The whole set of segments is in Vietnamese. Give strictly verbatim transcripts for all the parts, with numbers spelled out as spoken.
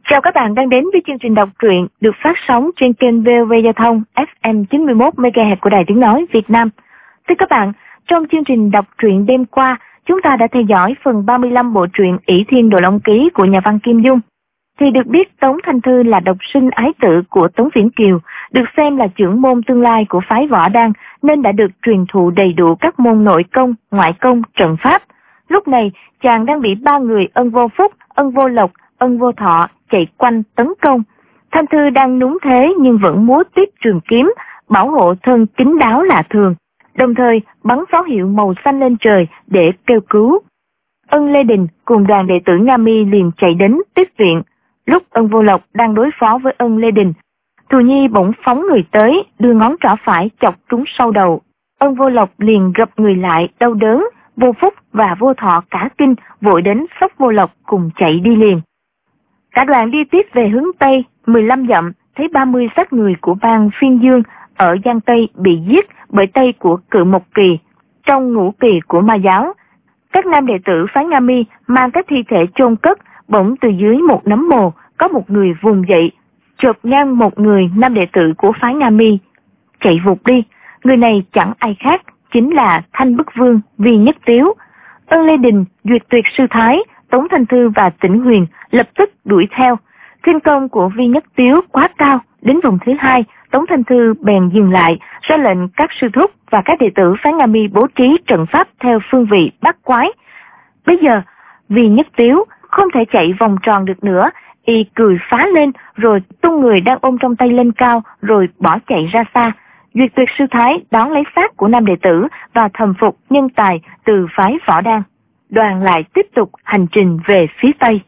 Chào các bạn đang đến với chương trình đọc truyện được phát sóng trên kênh vê o vê Giao thông ép em chín mươi mốt mê ga héc của Đài Tiếng Nói Việt Nam. Thưa các bạn, trong chương trình đọc truyện đêm qua, chúng ta đã theo dõi phần ba mươi lăm bộ truyện ỷ Thiên Đồ Long Ký của nhà văn Kim Dung. Thì được biết Tống Thanh Thư là độc sinh ái tử của Tống Viễn Kiều, được xem là trưởng môn tương lai của phái Võ Đăng nên đã được truyền thụ đầy đủ các môn nội công, ngoại công, trận pháp. Lúc này, chàng đang bị ba người Ân Vô Phúc, Ân Vô Lộc, Ân Vô Thọ chạy quanh tấn công. Thanh Thư đang núng thế nhưng vẫn múa tiếp trường kiếm, bảo hộ thân kín đáo lạ thường, đồng thời bắn pháo hiệu màu xanh lên trời để kêu cứu. Ân Lê Đình cùng đoàn đệ tử Nga Mi liền chạy đến tiếp viện. Lúc Ân Vô Lộc đang đối phó với Ân Lê Đình, Thù Nhi bỗng phóng người tới, đưa ngón trỏ phải chọc trúng sau đầu. Ân Vô Lộc liền gập người lại đau đớn. Vô Phúc và Vô Thọ cả kinh vội đến sốc Vô Lộc cùng chạy đi liền. Cả đoàn đi tiếp về hướng Tây, mười lăm dặm, thấy ba mươi xác người của bang Phiên Dương ở Giang Tây bị giết bởi tay của Cự Mộc Kỳ, trong ngũ kỳ của Ma giáo. Các nam đệ tử phái Nga Mi mang các thi thể chôn cất, bỗng từ dưới một nấm mồ có một người vùng dậy, chộp ngang một người nam đệ tử của phái Nga Mi, chạy vụt đi. Người này chẳng ai khác, chính là Thanh Bức Vương Vi Nhất Tiếu. Ân Lê Đình, Duyệt Tuyệt Sư Thái, Tống Thanh Thư và Tĩnh Huyền lập tức đuổi theo. Khinh công của Vi Nhất Tiếu quá cao, đến vòng thứ hai, Tống Thanh Thư bèn dừng lại, ra lệnh các sư thúc và các đệ tử phái Nga Mi bố trí trận pháp theo phương vị bắt quái. Bây giờ, Vi Nhất Tiếu không thể chạy vòng tròn được nữa, y cười phá lên rồi tung người đang ôm trong tay lên cao rồi bỏ chạy ra xa. Duyệt Tuyệt Sư Thái đón lấy xác của nam đệ tử và thầm phục nhân tài từ phái Võ Đăng. Đoàn lại tiếp tục hành trình về phía Tây.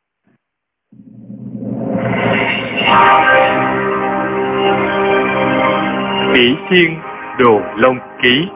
ỷ Thiên Đồ Long Ký.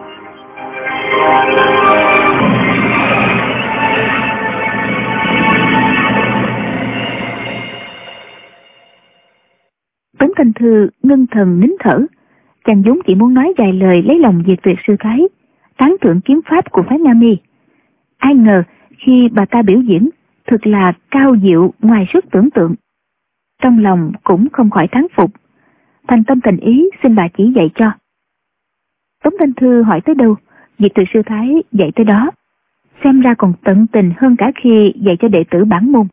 Tống Thanh Thư ngưng thần nín thở. Chàng vốn chỉ muốn nói vài lời lấy lòng Duyệt Tuyệt Sư Thái, tán thưởng kiếm pháp của phái Nga Mi. Ai ngờ khi bà ta biểu diễn thực là cao diệu ngoài sức tưởng tượng. Trong lòng cũng không khỏi thán phục, thành tâm thành ý xin bà chỉ dạy cho. Tống Thanh Thư hỏi tới đâu, Duyệt Tuyệt Sư Thái dạy tới đó, xem ra còn tận tình hơn cả khi dạy cho đệ tử bản môn.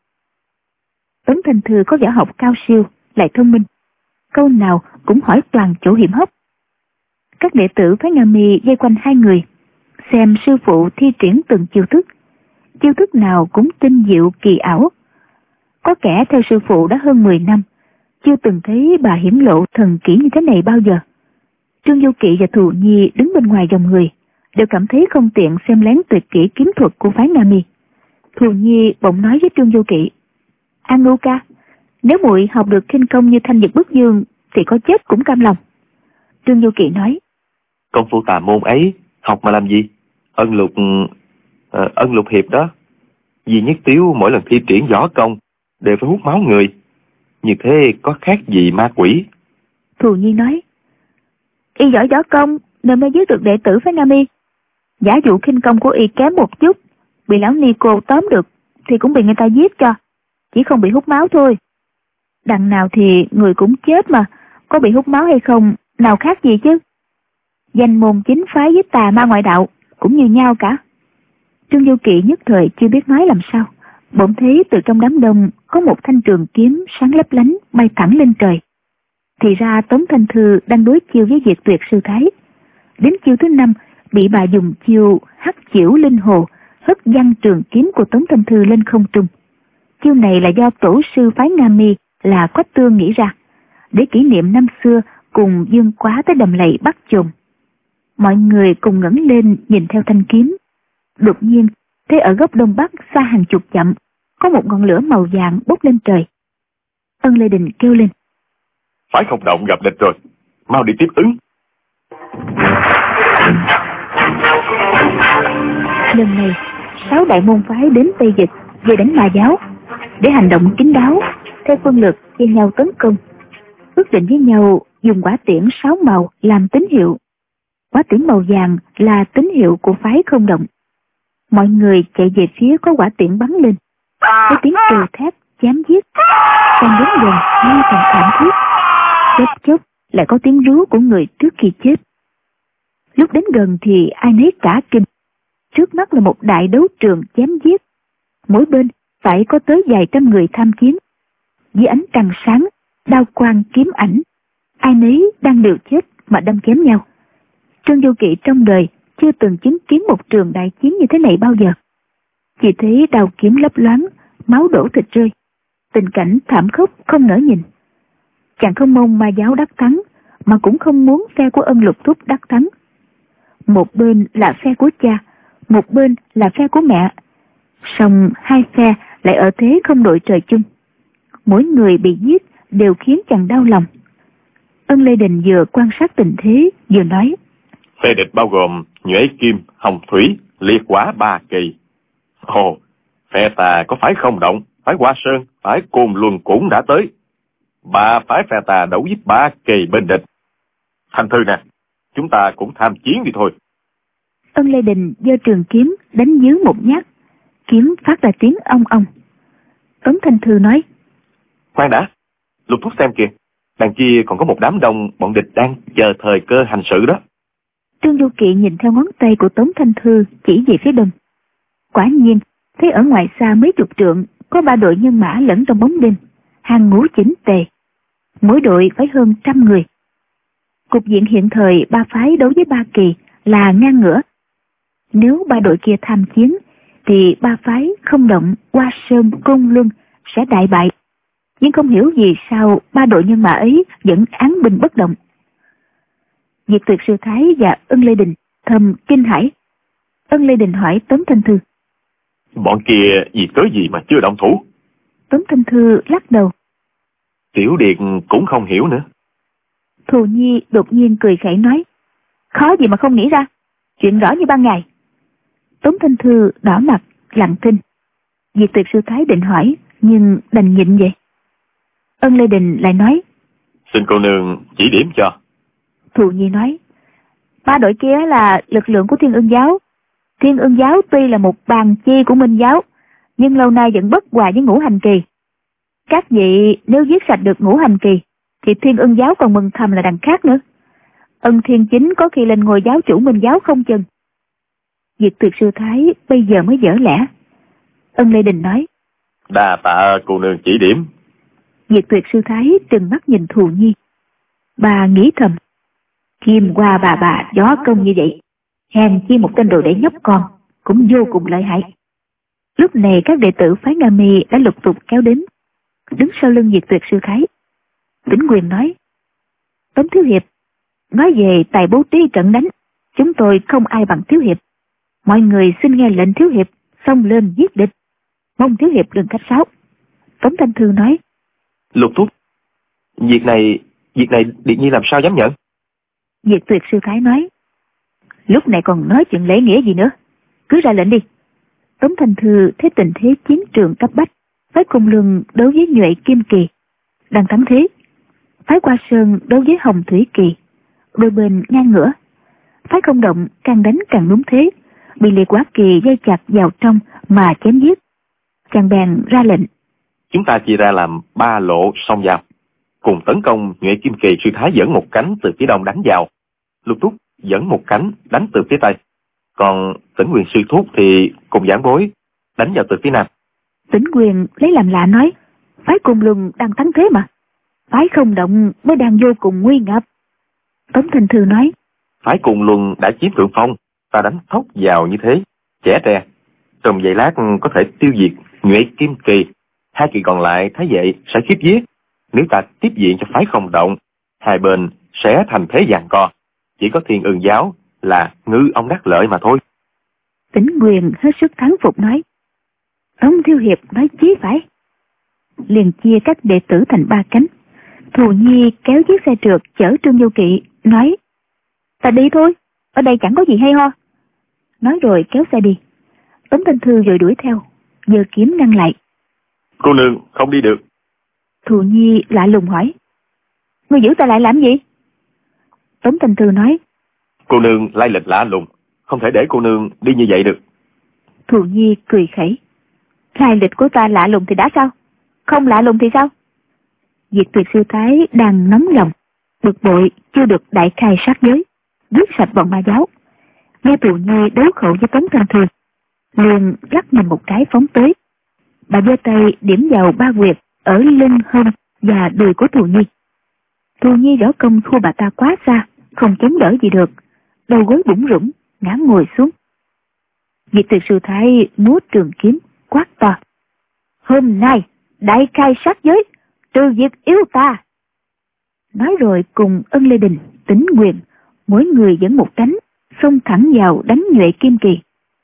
Tống Thanh Thư có võ học cao siêu, lại thông minh, câu nào cũng hỏi toàn chỗ hiểm hóc. Các đệ tử phái Nga Mi vây quanh hai người, xem sư phụ thi triển từng chiêu thức, chiêu thức nào cũng tinh diệu kỳ ảo. Có kẻ theo sư phụ đã hơn mười năm, chưa từng thấy bà hiển lộ thần kỹ như thế này bao giờ. Trương Du Kỵ và Thù Nhi đứng bên ngoài dòng người, đều cảm thấy không tiện xem lén tuyệt kỹ kiếm thuật của phái Nga Mi. Thù Nhi bỗng nói với Trương Du Kỵ: An Ngu ca, nếu muội học được khinh công như Thanh Nhật Bức Dương thì có chết cũng cam lòng. Trương Du Kỵ nói: Công phu tà môn ấy học mà làm gì? Ân Lục uh, ân lục hiệp đó, Vi Nhất Tiếu mỗi lần thi triển võ công đều phải hút máu người, như thế có khác gì ma quỷ? Thù Nhi nói: Y giỏi võ công nên mới giết được đệ tử phái Nga Mi. Giả dụ khinh công của y kém một chút, bị lão ni cô tóm được thì cũng bị người ta giết cho, chỉ không bị hút máu thôi. Đằng nào thì người cũng chết mà, có bị hút máu hay không nào khác gì chứ. Danh môn chính phái với tà ma ngoại đạo cũng như nhau cả. Trương Du Kỵ nhất thời chưa biết nói làm sao, bỗng thấy từ trong đám đông có một thanh trường kiếm sáng lấp lánh bay thẳng lên trời. Thì ra Tống Thanh Thư đang đối chiêu với Duyệt Tuyệt Sư Thái. Đến chiêu thứ năm bị bà dùng chiêu hắc chiểu linh hồ hất văng trường kiếm của Tống Thanh Thư lên không trung. Chiêu này là do tổ sư phái Nga Mi là Quách Tương nghĩ ra, để kỷ niệm năm xưa cùng Dương Quá tới đầm lầy bắt chồn. Mọi người cùng ngẩng lên nhìn theo thanh kiếm. Đột nhiên thấy ở góc đông bắc xa hàng chục dặm có một ngọn lửa màu vàng bốc lên trời. Ân Lê Đình kêu lên: Phái Không Động gặp địch rồi, mau đi tiếp ứng. Lần này sáu đại môn phái đến Tây Vực về đánh Ma giáo, để hành động kín đáo theo phương lược chia nhau tấn công, ước định với nhau dùng quả tiễn sáu màu làm tín hiệu. Quả tiễn màu vàng là tín hiệu của phái Không Động. Mọi người chạy về phía có quả tiễn bắn lên, với tiếng kêu thét chém giết, càng đến gần nghe thành thảm thiết. Chốc chốc lại có tiếng rú của người trước khi chết. Lúc đến gần thì ai nấy cả kinh. Trước mắt là một đại đấu trường chém giết. Mỗi bên phải có tới vài trăm người tham chiến. Dưới ánh trăng sáng, đao quang kiếm ảnh, ai nấy đang liều chết mà đâm chém nhau. Trương Du Kỵ trong đời chưa từng chứng kiến một trường đại chiến như thế này bao giờ. Chỉ thấy đao kiếm lấp loáng, máu đổ thịt rơi. Tình cảnh thảm khốc không nỡ nhìn. Chàng không mong Ma Giáo đắc thắng, mà cũng không muốn phe của Ân Lục Thúc đắc thắng. Một bên là phe của cha, một bên là phe của mẹ. Song hai phe lại ở thế không đội trời chung. Mỗi người bị giết đều khiến chàng đau lòng. Ân Lê Đình vừa quan sát tình thế vừa nói: Phe địch bao gồm Nhuệ Kim, Hồng Thủy, Liệt Quả ba kỳ. Ồ, phe ta có phái Không Động, phái Hoa Sơn, phái Côn Luân cũng đã tới. Ba phái phe ta đấu với ba kỳ bên địch. Thanh Thư nè, chúng ta cũng tham chiến đi thôi. Ân Lê Đình giơ trường kiếm đánh dưới một nhát, kiếm phát ra tiếng ong ong. Tống Thanh Thư nói: Khoan đã, Lục Thúc xem kìa, đằng kia còn có một đám đông bọn địch đang chờ thời cơ hành sự đó. Trương Du Kỵ nhìn theo ngón tay của Tống Thanh Thư chỉ về phía đông. Quả nhiên, thấy ở ngoài xa mấy chục trượng có ba đội nhân mã lẫn trong bóng đêm, hàng ngũ chỉnh tề, mỗi đội phải hơn trăm người. Cục diện hiện thời ba phái đấu với ba kỳ là ngang ngửa. Nếu ba đội kia tham chiến thì ba phái Không Động, Hoa Sơn, Côn Luân sẽ đại bại. Nhưng không hiểu vì sao ba đội nhân mã ấy vẫn án binh bất động. Diệt Tuyệt Sư Thái và Ân Lê Đình thầm kinh hãi. Ân Lê Đình hỏi Tống Thanh Thư: Bọn kia gì tới gì mà chưa động thủ? Tống Thanh Thư lắc đầu: Tiểu Điệt cũng không hiểu nữa. Thù Nhi đột nhiên cười khẩy nói: Khó gì mà không nghĩ ra, chuyện rõ như ban ngày. Tống Thanh Thư đỏ mặt lặng thinh. Diệt Tuyệt Sư Thái định hỏi nhưng đành nhịn vậy. Ân Lê Đình lại nói: Xin cô nương chỉ điểm cho. Thù Nhi nói: Ba đội kia là lực lượng của Thiên Ưng Giáo. Thiên Ưng Giáo tuy là một bàn chi của Minh Giáo, nhưng lâu nay vẫn bất hòa với Ngũ Hành Kỳ. Các vị nếu giết sạch được Ngũ Hành Kỳ thì Thiên Ưng Giáo còn mừng thầm là đằng khác nữa. Ân Thiên Chính có khi lên ngôi giáo chủ Minh Giáo không chừng. Diệt Tuyệt Sư Thái bây giờ mới dở lẽ. Ân Lê Đình nói: Đa tạ cô nương chỉ điểm. Diệt Tuyệt Sư Thái trừng mắt nhìn Thù Nhi. Bà nghĩ thầm: Kim qua bà bà gió công như vậy, hèn chi một tên đồ đệ nhóc con cũng vô cùng lợi hại. Lúc này các đệ tử phái Nga Mi đã lục tục kéo đến, đứng sau lưng Diệt Tuyệt Sư Thái. Tĩnh Quyền nói: Tống Thiếu Hiệp, nói về tài bố trí trận đánh, chúng tôi không ai bằng Thiếu Hiệp. Mọi người xin nghe lệnh Thiếu Hiệp, xông lên giết địch, mong Thiếu Hiệp đừng khách sáo. Tống Thanh Thư nói: Lục Thúc, việc này, việc này Điệt Nhi làm sao dám nhận? Diệt Tuyệt Sư Thái nói: Lúc này còn nói chuyện lễ nghĩa gì nữa, cứ ra lệnh đi. Tống Thanh Thư thấy tình thế chiến trường cấp bách, phái Côn Luân đấu với Nhuệ Kim Kỳ đang thắng thế, phái Hoa Sơn đấu với Hồng Thủy Kỳ, đôi bên ngang ngửa. Phái Không Động càng đánh càng đúng thế, bị Liệt Quả Kỳ dây chặt vào trong mà chém giết. Chàng bèn ra lệnh: Chúng ta chia ra làm ba lộ xông vào, cùng tấn công Nhuệ Kim Kỳ Sư Thái dẫn một cánh từ phía đông đánh vào, Lục Thúc dẫn một cánh đánh từ phía tây, còn Tĩnh Quyền Sư Thúc thì cùng giảng bối đánh vào từ phía nam. Tĩnh Quyền lấy làm lạ nói: Phái Côn Luân đang thắng thế mà, phái Không Động mới đang vô cùng nguy ngập. Tống Thanh Thư nói: Phái Côn Luân đã chiếm thượng phong, ta đánh thốc vào như thế, trẻ tre, trong giây lát có thể tiêu diệt Nhuệ Kim Kỳ, hai kỳ còn lại thấy vậy sẽ khiếp giết. Nếu ta tiếp diện cho phái Không Động, hai bên sẽ thành thế giằng co, chỉ có Thiên Ưng Giáo là ngư ông đắc lợi mà thôi. Tĩnh Quyền hết sức thán phục nói: Tống Thiếu Hiệp nói chí phải. Liền chia các đệ tử thành ba cánh. Thù Nhi kéo chiếc xe trượt chở Trương Du Kỵ, nói: Ta đi thôi, ở đây chẳng có gì hay ho. Nói rồi kéo xe đi. Tống Thanh Thư rồi đuổi theo, giơ kiếm ngăn lại. Cô nương không đi được. Thù Nhi lạ lùng hỏi: Ngươi giữ ta lại làm gì? Tống Thanh Thư nói: Cô nương lai lịch lạ lùng, không thể để cô nương đi như vậy được. Thù Nhi cười khẩy: Lai lịch của ta lạ lùng thì đã sao? Không lạ lùng thì sao? Diệt Tuyệt Sư Thái đang nóng lòng, bực bội chưa được đại khai sát giới, giết sạch bọn ma giáo. Nghe Tù Nhi đấu khẩu với Tống Thanh Thư, liền lắc mình một cái phóng tới. Bà giơ tay điểm vào ba huyệt ở lưng, hông và đùi của Tù Nhi. Tù Nhi võ công thua bà ta quá xa, không chống đỡ gì được, đầu gối bủng rủng, ngã ngồi xuống. Diệt Tuyệt Sư Thái múa trường kiếm, quát to: "Hôm nay đại khai sát giới, trừ diệt yếu ta!" Nói rồi cùng Ân Lê Đình, Tĩnh Quyền, mỗi người dẫn một cánh, xông thẳng vào đánh Nhuệ Kim Kỳ.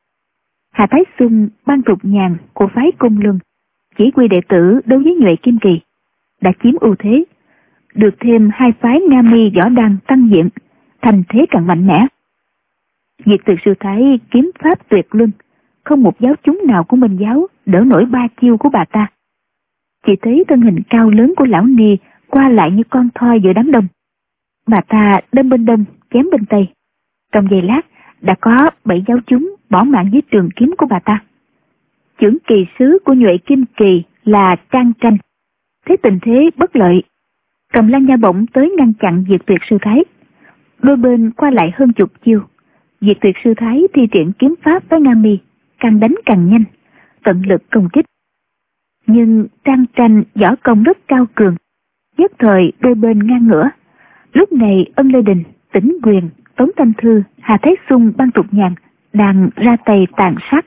Hà Thái Xung, Ban Tục Nhàn của phái Cung Luân, chỉ huy đệ tử đối với Nhuệ Kim Kỳ, đã chiếm ưu thế, được thêm hai phái Nga Mi Võ Đăng tăng diện, thành thế càng mạnh mẽ. Diệt Tuyệt Sư Thái kiếm pháp tuyệt luân, không một giáo chúng nào của Minh giáo đỡ nổi ba chiêu của bà ta. Chỉ thấy thân hình cao lớn của lão ni qua lại như con thoi giữa đám đông. Bà ta đâm bên đông, chém bên tây. Trong giây lát đã có bảy giáo chúng bỏ mạng dưới trường kiếm của bà ta. Chưởng kỳ sứ của Nhuệ Kim Kỳ là Trang Tranh, thấy tình thế bất lợi, cầm Lan Nha Bổng tới ngăn chặn Diệt Tuyệt Sư Thái. Đôi bên qua lại hơn chục chiêu. Diệt Tuyệt Sư Thái thi triển kiếm pháp với Nga Mi, càng đánh càng nhanh, tận lực công kích. Nhưng Trang Tranh võ công rất cao cường, nhất thời đôi bên ngang ngửa. Lúc này Ân Lê Đình, Tĩnh Quyền, Tống Thanh Thư, Hà Thái Xung, Ban Tục Nhàn đang ra tay tàn sát.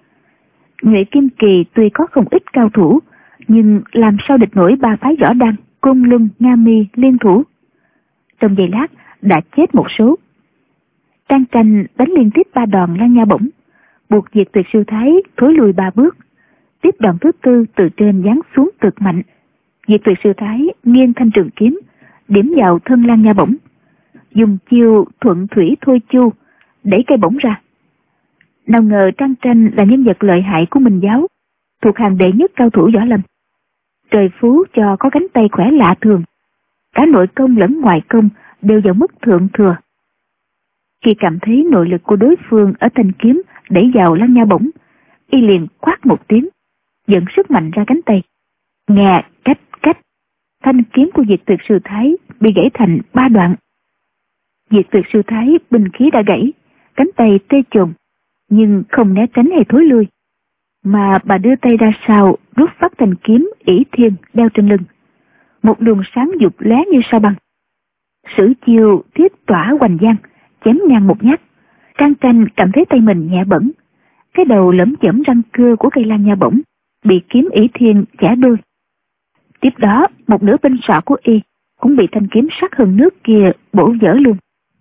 Nhuệ Kim Kỳ tuy có không ít cao thủ, nhưng làm sao địch nổi ba phái Võ Đăng, Cung Luân, Nga Mi liên thủ. Trong giây lát đã chết một số. Trang Tranh đánh liên tiếp ba đòn Lan Nha Bổng, buộc Diệt Tuyệt Sư Thái thối lùi ba bước. Tiếp đòn thứ tư từ trên giáng xuống cực mạnh. Diệt Tuyệt Sư Thái nghiêng thanh trường kiếm, điểm vào thân Lan Nha Bổng, dùng chiêu thuận thủy thôi chu, đẩy cây bổng ra. Nào ngờ Trang Tranh là nhân vật lợi hại của Minh giáo, thuộc hàng đệ nhất cao thủ võ lâm. Trời phú cho có cánh tay khỏe lạ thường, cả nội công lẫn ngoại công đều vào mức thượng thừa. Khi cảm thấy nội lực của đối phương ở thanh kiếm đẩy vào Lan Nha Bổng, y liền quát một tiếng, dẫn sức mạnh ra cánh tay. Nghe cách cách, thanh kiếm của Diệt Tuyệt Sư Thái bị gãy thành ba đoạn. Diệt Tuyệt Sư Thái binh khí đã gãy, cánh tay tê chồn, nhưng không né tránh hay thối lui, mà bà đưa tay ra sau rút phát thanh kiếm ỷ thiên đeo trên lưng. Một luồng sáng dục lóe như sao băng. Sử chiêu thiết tỏa hoành giang, chém ngang một nhát. Trang Tranh cảm thấy tay mình nhẹ bẩn, cái đầu lẫm chởm răng cưa của cây Lan Nha Bổng bị kiếm ỷ thiên chẻ đôi. Tiếp đó một nửa bên sọ của y cũng bị thanh kiếm sắc hơn nước kia bổ vỡ luôn.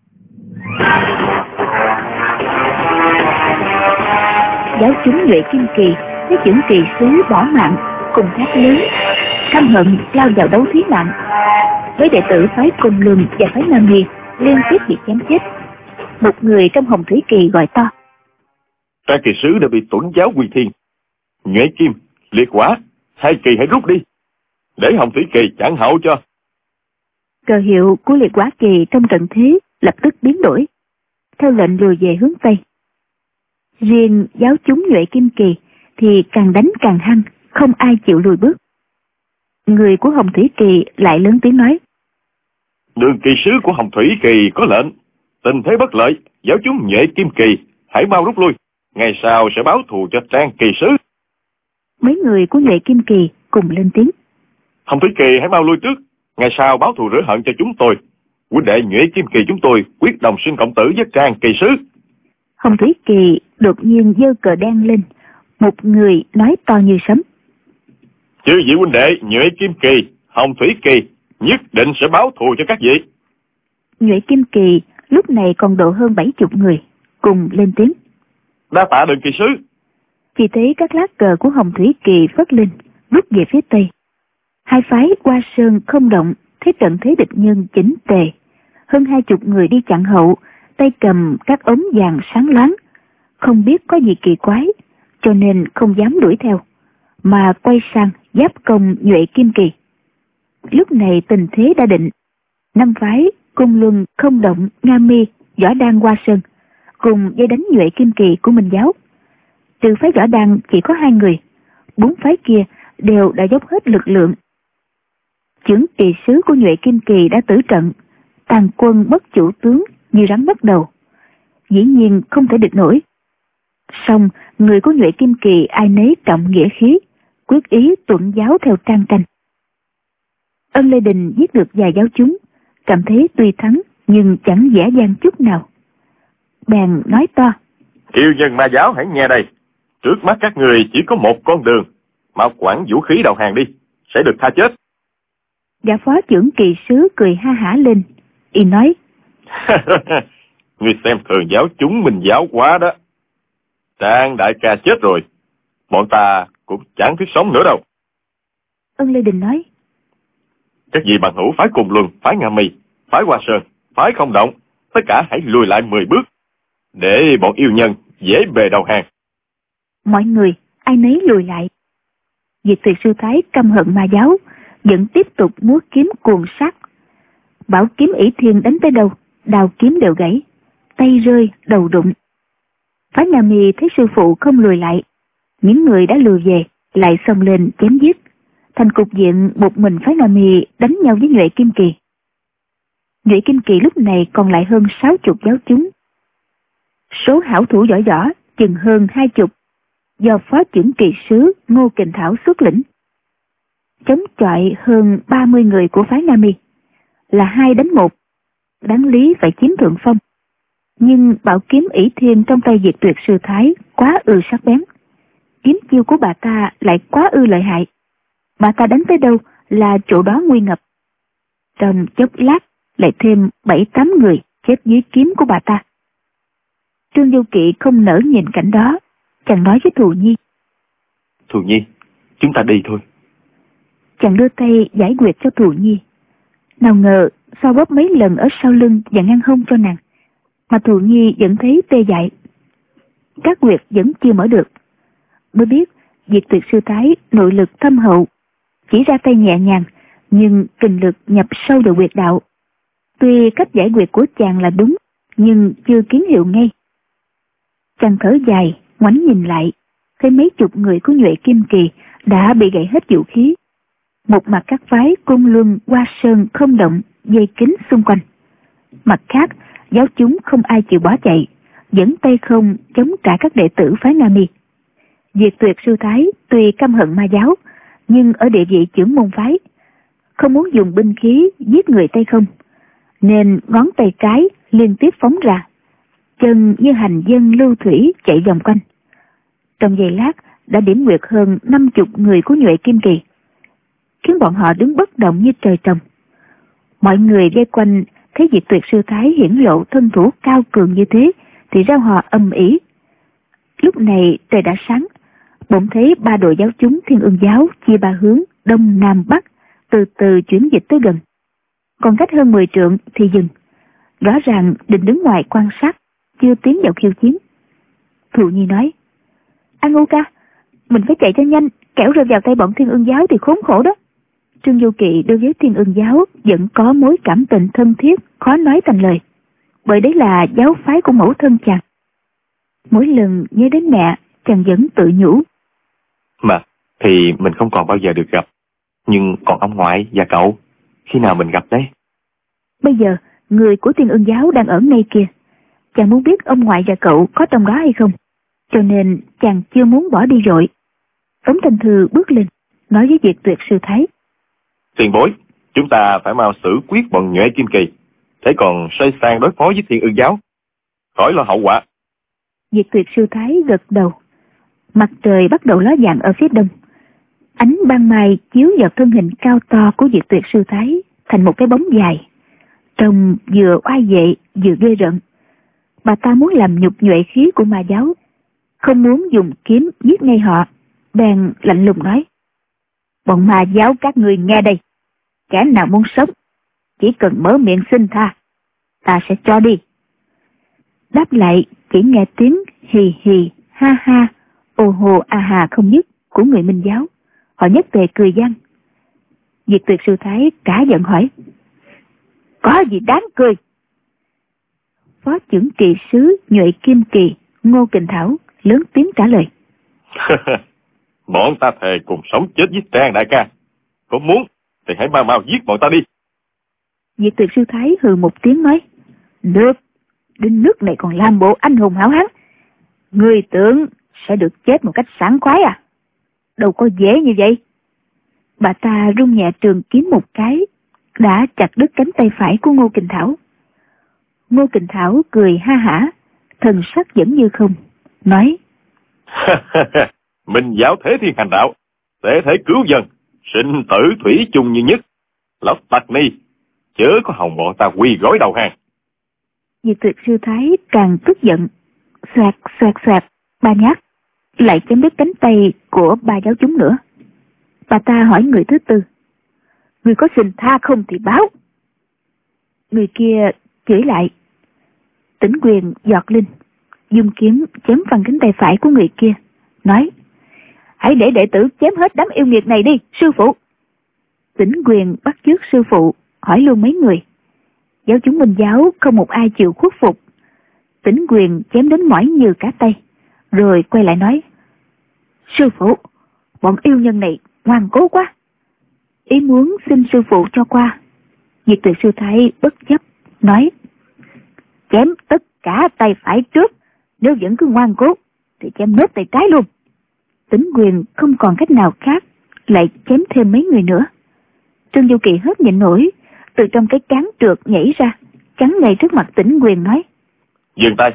Giáo chúng Nhuệ Kim Kỳ thấy chưởng kỳ sứ bỏ mạng, cùng thét lớn, căm hận lao vào đấu thí mạng. Với đệ tử phái Cung Luân và phái Nam Nghi liên tiếp bị chém chết. Một người trong Hồng Thủy Kỳ gọi to: Trang kỳ sứ đã bị tuẫn giáo quy thiên. Nhuệ Kim, Liệt Quả, hai kỳ hãy rút đi, để Hồng Thủy Kỳ chặn hậu cho. Cờ hiệu của Liệt Quả Kỳ trong trận thế lập tức biến đổi, theo lệnh lùi về hướng Tây. Riêng giáo chúng Nhuệ Kim Kỳ thì càng đánh càng hăng, không ai chịu lùi bước. Người của Hồng Thủy Kỳ lại lớn tiếng nói: Đường kỳ sứ của Hồng Thủy Kỳ có lệnh, tình thế bất lợi, giáo chúng Nhuệ Kim Kỳ hãy mau rút lui, ngày sau sẽ báo thù cho Trang kỳ sứ. Mấy người của Nhuệ Kim Kỳ cùng lên tiếng: Hồng Thủy Kỳ hãy mau lui trước, ngày sau báo thù rửa hận cho chúng tôi. Huynh đệ Nhuệ Kim Kỳ chúng tôi quyết đồng sinh cộng tử với Trang kỳ sứ. Hồng Thủy Kỳ đột nhiên giơ cờ đen lên, một người nói to như sấm: Chư vị huynh đệ Nhuệ Kim Kỳ, Hồng Thủy Kỳ nhất định sẽ báo thù cho các vị. Nhuệ Kim Kỳ lúc này còn độ hơn bảy chục người, cùng lên tiếng: Đa tạ Đường kỳ sứ. Chỉ thấy các lá cờ của Hồng Thủy Kỳ phất lên, bước về phía tây. Hai phái Hoa Sơn không động, thấy trận thế địch nhân chỉnh tề, hơn hai chục người đi chặn hậu, tay cầm các ống vàng sáng loáng, không biết có gì kỳ quái, cho nên không dám đuổi theo, mà quay sang giáp công Nhuệ Kim Kỳ. Lúc này tình thế đã định, năm phái Cung Luân, Không Động, Nga Mi, Võ Đăng, Hoa Sơn cùng dây đánh Nhuệ Kim Kỳ của Minh giáo. Trừ phái Võ Đăng chỉ có hai người, bốn phái kia đều đã dốc hết lực lượng. chưởng kỳ sứ của Nhuệ Kim Kỳ đã tử trận, tàn quân bất chủ tướng như rắn mất đầu. Dĩ nhiên không thể địch nổi. Song người của Nhuệ Kim Kỳ ai nấy trọng nghĩa khí, quyết ý tuẫn giáo theo Trang Tranh. Ân Lê Đình giết được vài giáo chúng, cảm thấy tuy thắng nhưng chẳng dễ dàng chút nào. Bèn nói to: Kiều nhân ma giáo hãy nghe đây. Trước mắt các người chỉ có một con đường, mau quẳng vũ khí đầu hàng đi, sẽ được tha chết. Gã phó trưởng kỳ sứ cười ha hả lên, y nói: Ngươi xem thường giáo chúng mình giáo quá đó. Trang đại ca chết rồi, bọn ta cũng chẳng biết sống nữa đâu. Ân Lê Đình nói: Các vị bằng hữu phái Cùng Luân, phái Nga Mi, phái Hoa Sơn, phái Không Động, tất cả hãy lùi lại mười bước, để bọn yêu nhân dễ bề đầu hàng. Mọi người ai nấy lùi lại. Diệt Tuyệt Sư Thái căm hận ma giáo, vẫn tiếp tục múa kiếm cuồng sát. Bảo kiếm ỷ thiên đánh tới đâu, đào kiếm đều gãy, tay rơi đầu đụng. Phái Nga Mi thấy sư phụ không lùi lại, những người đã lùi về lại xông lên chém giết, thành cục diện một mình phái Nga Mi đánh nhau với Nhuệ Kim Kỳ. Nhuệ Kim Kỳ lúc này còn lại hơn sáu chục giáo chúng. Số hảo thủ giỏi võ chừng hơn hai chục, do phó trưởng kỳ sứ Ngô Kình Thảo xuất lĩnh. Chống chọi hơn ba mươi người của phái Nga Mi, là hai đánh một, đáng lý phải chiếm thượng phong. Nhưng bảo kiếm ỷ thiên trong tay Diệt Tuyệt Sư Thái quá ư sắc bén, kiếm chiêu của bà ta lại quá ư lợi hại. Bà ta đánh tới đâu là chỗ đó nguy ngập. Trong chốc lát lại thêm bảy tám người chết dưới kiếm của bà ta. Trương Du Kỵ không nỡ nhìn cảnh đó, chàng nói với Thù Nhi: Thù Nhi, chúng ta đi thôi. Chàng đưa tay giải quyết cho Thù Nhi. Nào ngờ sau bóp mấy lần ở sau lưng và ngang hông cho nàng, mà Thù Nhi vẫn thấy tê dại. Các quyệt vẫn chưa mở được. Mới biết Diệt Tuyệt Sư Thái nội lực thâm hậu, chỉ ra tay nhẹ nhàng nhưng kình lực nhập sâu vào quyệt đạo. Tuy cách giải quyết của chàng là đúng, nhưng chưa kiến hiệu ngay. Chàng thở dài, ngoảnh nhìn lại, thấy mấy chục người của Nhuệ Kim Kỳ đã bị gãy hết vũ khí. Một mặt các phái Cung Luân, Hoa Sơn, Không Động dây kín xung quanh. Mặt khác, giáo chúng không ai chịu bỏ chạy, dẫn tay không chống trả các đệ tử phái Nga Mi. Diệt Tuyệt Sư Thái tuy căm hận ma giáo, nhưng ở địa vị trưởng môn phái, không muốn dùng binh khí giết người tay không, nên ngón tay cái liên tiếp phóng ra, chân như hành dân lưu thủy chạy vòng quanh. Trong giây lát đã điểm nguyệt hơn năm chục người của Nhuệ Kim Kỳ, khiến bọn họ đứng bất động như trời trồng. Mọi người vây quanh thấy Diệt Tuyệt Sư Thái hiển lộ thân thủ cao cường như thế thì rao hò âm ỉ. Lúc này trời đã sáng, bỗng thấy ba đội giáo chúng Thiên Ương giáo chia ba hướng đông nam bắc từ từ chuyển dịch tới gần, còn cách hơn mười trượng thì dừng. Rõ ràng định đứng ngoài quan sát, chưa tiến vào khiêu chiến. Thù Nhi nói: An Ngu ca, mình phải chạy cho nhanh, kẻo rơi vào tay bọn Thiên Ương giáo thì khốn khổ đó. Trương Du Kỵ đối với Thiên Ương giáo vẫn có mối cảm tình thân thiết, khó nói thành lời, bởi đấy là giáo phái của mẫu thân chàng. Mỗi lần nhớ đến mẹ, chàng vẫn tự nhủ: Mà, thì mình không còn bao giờ được gặp. Nhưng còn ông ngoại và cậu, khi nào mình gặp đấy? Bây giờ, người của Thiên Ương giáo đang ở ngay kia. Chàng muốn biết ông ngoại và cậu có trong đó hay không, cho nên chàng chưa muốn bỏ đi rồi. Tống Thanh Thư bước lên, nói với Diệt Tuyệt Sư Thái: Tiền bối, chúng ta phải mau xử quyết bọn Nhuệ Kim Kỳ, thế còn xoay sang đối phó với Thiên Ương giáo, khỏi lo hậu quả. Diệt Tuyệt Sư Thái gật đầu. Mặt trời bắt đầu ló dạng ở phía đông. Ánh ban mai chiếu vào thân hình cao to của Diệt Tuyệt Sư Thái thành một cái bóng dài, trông vừa oai vệ vừa ghê rợn. Bà ta muốn làm nhục nhuệ khí của ma giáo, không muốn dùng kiếm giết ngay họ, bèn lạnh lùng nói: Bọn ma giáo các người nghe đây, kẻ nào muốn sống chỉ cần mở miệng xin tha, ta sẽ cho đi. Đáp lại chỉ nghe tiếng hì hì, ha ha, ô hồ a hà không dứt của người Minh giáo. Họ nhất tề cười vang. Diệt Tuyệt Sư Thái cả giận hỏi: Có gì đáng cười? Phó trưởng kỳ sứ Nhuệ Kim Kỳ Ngô Kình Thảo lớn tiếng trả lời: Bọn ta thề cùng sống chết với Trang đại ca, có muốn thì hãy mau mau giết bọn ta đi. Diệt Tuyệt Sư Thái hừ một tiếng nói, được, đến nước này còn làm bộ anh hùng hảo hán. Người tưởng sẽ được chết một cách sảng khoái à? Đâu có dễ như vậy. Bà ta rung nhẹ trường kiếm một cái, đã chặt đứt cánh tay phải của Ngô Kình Thảo. Ngô Kình Thảo cười ha hả, thần sắc vẫn như không, nói, Minh giáo thế thiên hành đạo, để thể cứu dân, sinh tử thủy chung như nhất. Lão tặc ni, chớ có hòng bọn ta quỳ gối đầu hàng. Diệt Tuyệt Sư Thái càng tức giận, xoẹt xoẹt xoẹt ba nhát, lại chém đứt cánh tay của ba giáo chúng nữa. Bà ta hỏi người thứ tư, người có xin tha không thì báo. Người kia chửi lại. Tĩnh Quyền giọt lên, dùng kiếm chém phần cánh tay phải của người kia, nói, hãy để đệ tử chém hết đám yêu nghiệt này đi, sư phụ. Tĩnh Quyền bắt chước sư phụ, hỏi luôn mấy người. Giáo chúng Minh giáo không một ai chịu khuất phục. Tĩnh Quyền chém đến mỏi như cả tay, rồi quay lại nói, sư phụ, bọn yêu nhân này ngoan cố quá. Ý muốn xin sư phụ cho qua. Diệt Tuyệt Sư Thái bất chấp, nói, chém tất cả tay phải trước, nếu vẫn cứ ngoan cố thì chém nốt tay trái luôn. Tĩnh Quyền không còn cách nào khác, lại chém thêm mấy người nữa. Trương Du Kỳ hết nhịn nổi, từ trong cái cán trượt nhảy ra, chắn ngay trước mặt Tĩnh Quyền nói, dừng tay.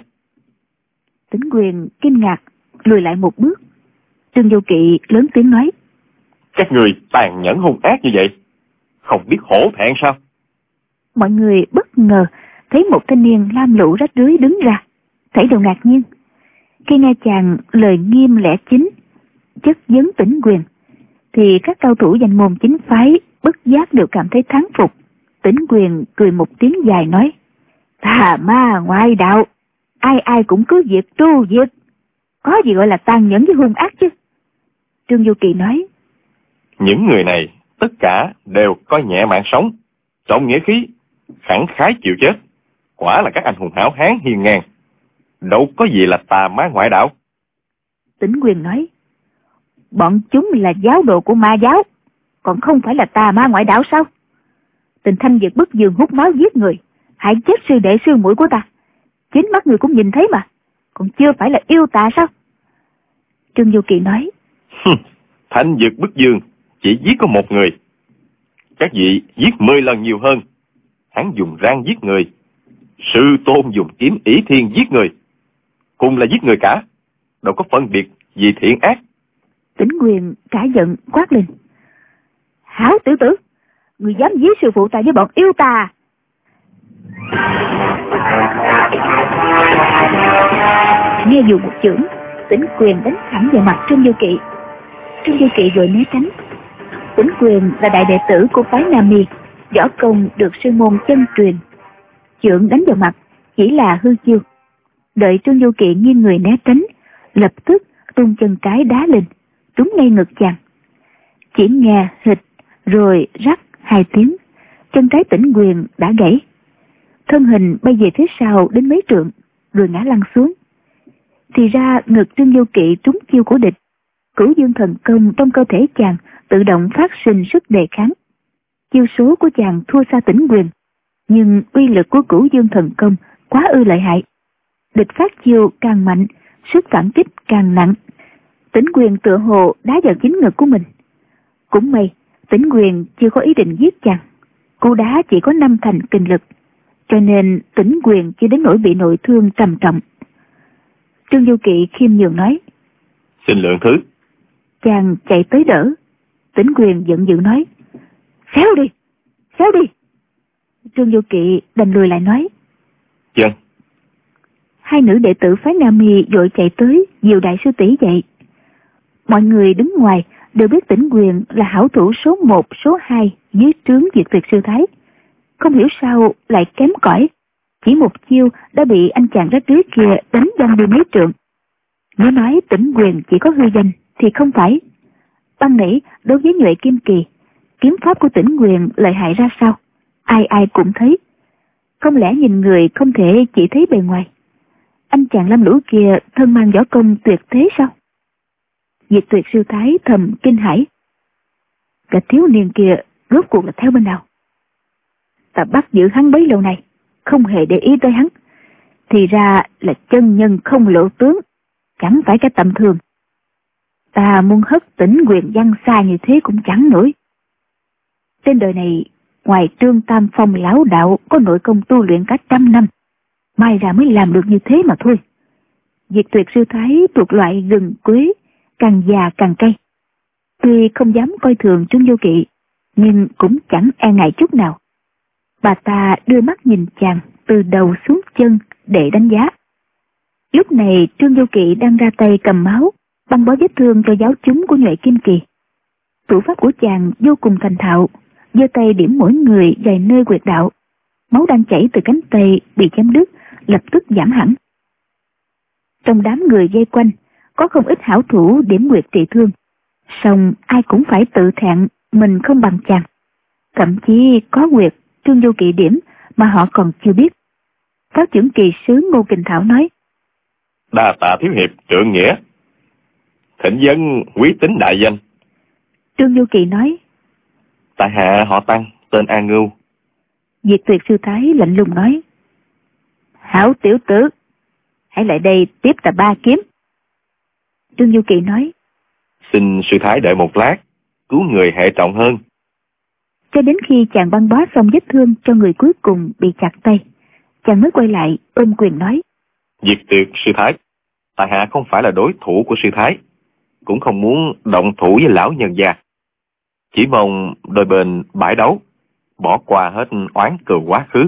Tĩnh Quyền kinh ngạc, lùi lại một bước. Trương Du Kỵ lớn tiếng nói, các người tàn nhẫn hung ác như vậy, không biết hổ thẹn sao? Mọi người bất ngờ thấy một thanh niên lam lũ rách rưới đứng ra, thảy đều ngạc nhiên. Khi nghe chàng lời nghiêm lẽ chính, chất vấn Tĩnh Quyền, thì các cao thủ danh môn chính phái bất giác đều cảm thấy thán phục. Tĩnh Quyền cười một tiếng dài nói, tà ma ngoại đạo, ai ai cũng cứ diệt tru diệt, có gì gọi là tàn nhẫn với hung ác chứ? Trương Du Kỳ nói, những người này tất cả đều coi nhẹ mạng sống, trọng nghĩa khí, khẳng khái chịu chết, quả là các anh hùng hảo hán hiền ngang, đâu có gì là tà ma ngoại đạo. Tĩnh Quyền nói, bọn chúng là giáo đồ của ma giáo, còn không phải là tà ma ngoại đạo sao? Tình Thanh Dực bức giường hút máu giết người, hại chết sư đệ sư muội của ta, chính mắt người cũng nhìn thấy mà, còn chưa phải là yêu tà sao? Trương Du Kỳ nói, Thanh Dực bức giường chỉ giết có một người, các vị giết mười lần nhiều hơn. Hắn dùng răng giết người, sư tôn dùng kiếm ỷ thiên giết người, cùng là giết người cả, đâu có phân biệt gì thiện ác. Tĩnh Quyền cả giận quát lên, hảo tiểu tử, người dám giết sư phụ ta với bọn yêu tà. Nghe dù một chưởng, Tĩnh Quyền đánh thẳng vào mặt Trương Du Kỵ. Trương Du Kỵ vội né tránh. Tĩnh Quyền là đại đệ tử của phái Nam Mi, võ công được sư môn chân truyền, chưởng đánh vào mặt chỉ là hư chiêu. Đợi Trương Du Kỵ nghiêng người né tránh, lập tức tung chân cái đá lên, trúng ngay ngực chàng. Chỉ nghe hịch rồi rắc hai tiếng, chân trái Tĩnh Quyền đã gãy, thân hình bay về phía sau đến mấy trượng, rồi ngã lăn xuống. Thì ra ngực Trương Du Kỵ trúng chiêu của địch, Cửu Dương thần công trong cơ thể chàng tự động phát sinh sức đề kháng. Chiêu số của chàng thua xa Tĩnh Quyền, nhưng uy lực của Cửu Dương thần công quá ư lợi hại. Địch phát chiêu càng mạnh, sức phản kích càng nặng. Tĩnh Quyền tựa hồ đá vào chính ngực của mình. Cũng may Tĩnh Quyền chưa có ý định giết chàng, cú đá chỉ có năm thành kình lực, cho nên Tĩnh Quyền chưa đến nỗi bị nội thương trầm trọng. Trương Du Kỵ khiêm nhường nói, xin lượng thứ. Chàng chạy tới đỡ. Tĩnh Quyền giận dữ nói, xéo đi, xéo đi. Trương Du Kỵ đành lùi lại nói, Dân. Hai nữ đệ tử phái Nam Mi vội chạy tới dìu đại sư tỷ dậy. Mọi người đứng ngoài đều biết Tĩnh Quyền là hảo thủ số một, số hai dưới trướng Diệt Tuyệt Sư Thái. Không hiểu sao lại kém cỏi, chỉ một chiêu đã bị anh chàng rách rưới kia đánh văng đi mấy trượng. Nếu nói Tĩnh Quyền chỉ có hư danh thì không phải. Ban nãy đối với Nhuệ Kim Kỳ, kiếm pháp của Tĩnh Quyền lợi hại ra sao, ai ai cũng thấy. Không lẽ nhìn người không thể chỉ thấy bề ngoài? Anh chàng lam lũ kia thân mang võ công tuyệt thế sao? Diệt Tuyệt Sư Thái thầm kinh hãi. Cả thiếu niên kia rốt cuộc là theo bên nào? Ta bắt giữ hắn bấy lâu này, không hề để ý tới hắn. Thì ra là chân nhân không lộ tướng, chẳng phải cái tầm thường. Ta muốn hất tỉnh quyền văn xa như thế cũng chẳng nổi. Trên đời này, ngoài Trương Tam Phong lão đạo có nội công tu luyện cả trăm năm, mai ra mới làm được như thế mà thôi. Diệt Tuyệt sư thái thuộc loại gừng quế, càng già càng cay. Tuy không dám coi thường Trương Vô Kỵ, nhưng cũng chẳng e ngại chút nào. Bà ta đưa mắt nhìn chàng từ đầu xuống chân để đánh giá. Lúc này Trương Vô Kỵ đang ra tay cầm máu, băng bó vết thương cho giáo chúng của Nhuệ Kim Kỳ. Thủ pháp của chàng vô cùng thành thạo, giơ tay điểm mỗi người vài nơi quyệt đạo. Máu đang chảy từ cánh tay bị chém đứt, lập tức giảm hẳn. Trong đám người vây quanh, có không ít hảo thủ điểm quyệt trị thương. Song ai cũng phải tự thẹn mình không bằng chàng. Thậm chí có quyệt Trương Vô Kỵ điểm mà họ còn chưa biết. Phó trưởng kỳ sứ Ngô Kình Thảo nói: Đa tạ thiếu hiệp trượng nghĩa, thỉnh dân quý tính đại danh. Trương Vô Kỵ nói: Tại hạ họ Tăng, tên An Ngưu. Diệt Tuyệt sư thái lạnh lùng nói: Hảo tiểu tử, hãy lại đây tiếp ta ba kiếm. Trương Vô Kỵ nói: Xin sư thái đợi một lát, cứu người hệ trọng hơn. Cho đến khi chàng băng bó xong vết thương cho người cuối cùng bị chặt tay, chàng mới quay lại ôm quyền nói: Diệt Tuyệt sư thái, Tại hạ không phải là đối thủ của sư thái, cũng không muốn động thủ với lão nhân gia. Chỉ mong đôi bên bãi đấu, bỏ qua hết oán cừu quá khứ.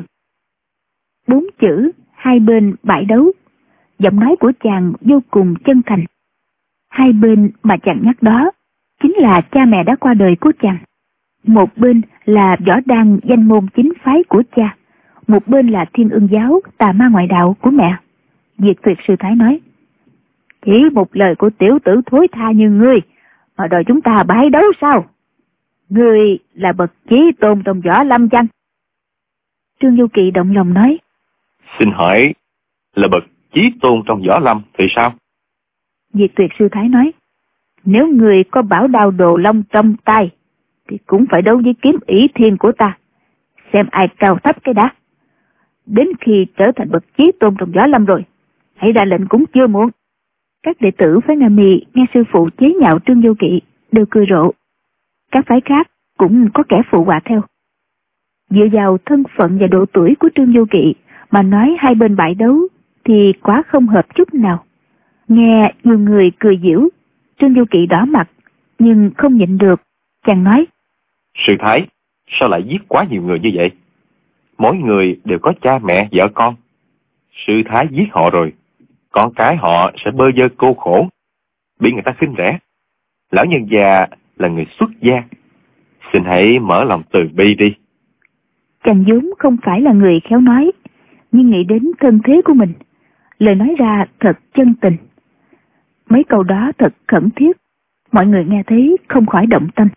Bốn chữ hai bên bãi đấu, giọng nói của chàng vô cùng chân thành. Hai bên mà chàng nhắc đó chính là cha mẹ đã qua đời của chàng. Một bên là võ đan danh môn chính phái của cha, một bên là Thiên Ưng giáo tà ma ngoại đạo của mẹ. Diệt Tuyệt sư thái nói: Chỉ một lời của tiểu tử thối tha như ngươi mà đòi chúng ta bãi đấu sao? Ngươi là bậc chí tôn trong võ lâm chăng? Trương Vô Kỵ động lòng nói: Xin hỏi là bậc chí tôn trong võ lâm thì sao? Diệt Tuyệt sư thái nói: Nếu ngươi có bảo đao đồ long trong tay thì cũng phải đấu với kiếm ỷ thiên của ta, xem ai cao thấp cái đã. Đến khi trở thành bậc chí tôn trong võ lâm rồi, hãy ra lệnh cũng chưa muộn. Các đệ tử phái Nga Mi nghe sư phụ chế nhạo Trương Vô Kỵ đều cười rộ. Các phái khác cũng có kẻ phụ họa theo. Dựa vào thân phận và độ tuổi của Trương Vô Kỵ mà nói hai bên bãi đấu thì quá không hợp chút nào. Nghe nhiều người cười giễu, Trương Vô Kỵ đỏ mặt nhưng không nhịn được, chàng nói: Sư thái, sao lại giết quá nhiều người như vậy? Mỗi người đều có cha mẹ vợ con. Sư thái giết họ rồi, con cái họ sẽ bơ vơ cô khổ, bị người ta khinh rẻ. Lão nhân già là người xuất gia, xin hãy mở lòng từ bi đi. Chàng vốn không phải là người khéo nói, nhưng nghĩ đến thân thế của mình, lời nói ra thật chân tình. Mấy câu đó thật khẩn thiết, mọi người nghe thấy không khỏi động tâm.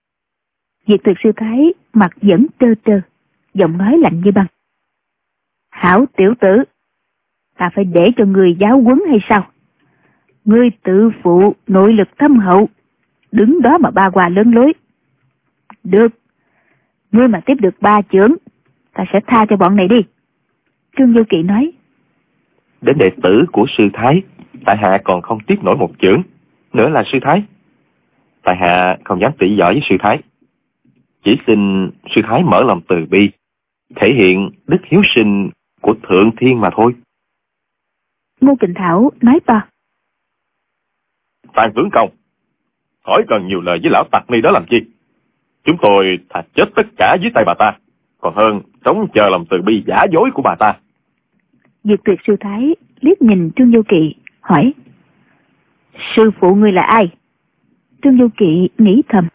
Diệt Tuyệt sư thái mặt vẫn trơ trơ, giọng nói lạnh như băng: Hảo tiểu tử, ta phải để cho người giáo huấn hay sao? Ngươi tự phụ nội lực thâm hậu, đứng đó mà ba hoa lớn lối. Được, ngươi mà tiếp được ba chưởng, ta sẽ tha cho bọn này đi. Trương Vô Kỵ nói: Đến đệ tử của sư thái, tại hạ còn không tiếp nổi một chưởng, nữa là sư thái. Tại hạ không dám tỉ võ với sư thái, chỉ xin sư thái mở lòng từ bi, thể hiện đức hiếu sinh của thượng thiên mà thôi. Ngô Kình Thảo nói to: Phan tướng công, hỏi cần nhiều lời với lão tặc ni đó làm chi? Chúng tôi thà chết tất cả dưới tay bà ta, còn hơn trống chờ lòng từ bi giả dối của bà ta. Diệt Tuyệt sư thái liếc nhìn Trương Vô Kỵ hỏi: Sư phụ ngươi là ai? Trương Vô Kỵ nghĩ thầm: